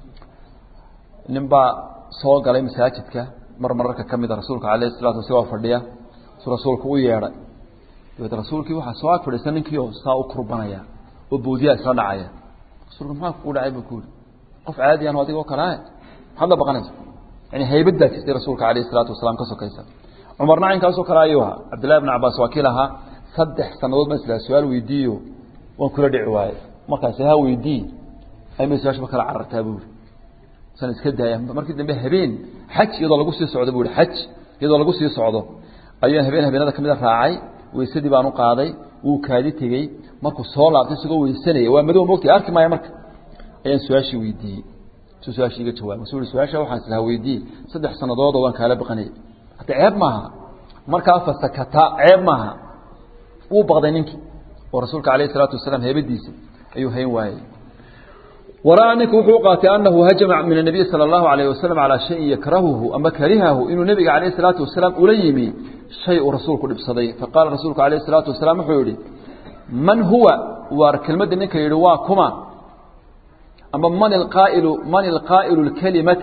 نبا صوق عليه مساجدك مرة كمد رسولك عليه الصلاة والسلام فرديا رسولك ويارا يبقى رسولك وحى صوات فرسانك يو ساو قربانيا وبوديا صنعيا رسولك ما يقول عيب يقول قف عادي أنا وادي وكراء هذا بقناج يعني هيبدأ كثير رسولك عليه الصلاة والسلام كسو كيسا عمرنا عين كسو كرايوها عبد الله بن عباس وكيلها صدح سنوات مثل سؤال ويديو وكل دعواه ما كان سها ويدي أي مساج بكرة عرتها بقول سنة كده يا مركز نبيه هبين حج يضل قصي السعودة بقول حج يضل قصي السعودة أيها هبين هذا كم راعي ويسدي بانو قاضي وكادي تجي مركو صلاة تسقو ويسني ومدو موقتي أرك ما يمرك أين سواشي ويدي سواشي يجي جواه مسؤول سواشي وحاسس له ويدي صدق سنة ضوض وان كهلا بقني حتى عيب معها مركا فسكتا عيب معها وبغضينك ورسولك عليه الصلاة والسلام هي بديسي أيها هين واي ورانك وحوقات أنه هجم من النبي صلى الله عليه وسلم على شيء يكرهه أما كرهه إنه النبي عليه الصلاة والسلام أليمي شيء رسولك بصدي فقال رسولك عليه الصلاة والسلام حولي من هو وكلمة إنك يرواكما أما من القائل الكلمة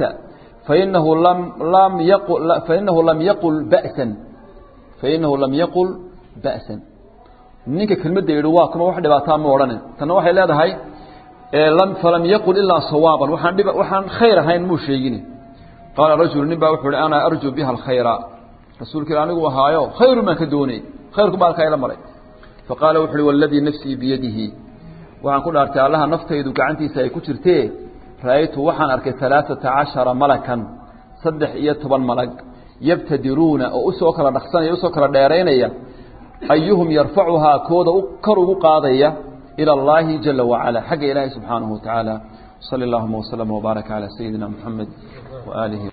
فإنه لم يقل بأسا إنك كلمة يرواكما واحدة باتام ورنا تنوحي لا هاي فلم يقل إلا صوابا وحن خير هاي المشيقين قال رجل نبا وحولي أنا أرجو بها الخير رسولك الآن وهايو خير ما كدوني خيركم بالك إلى مري فقال وحولي والذي نفسي بيده وعن كل أرتي الله نفتيد وقعنتي سيكترتي رأيت وحن أركي 13 ملكا صدح إيتبا ملك يبتدرون أو أسوكرا نخصان يسوكرا ديرينيا أيهم يرفعها كود أكروا قاضية إلى الله جل وعلا حق إلهي سبحانه وتعالى صلى الله وسلم وبارك على سيدنا محمد وآله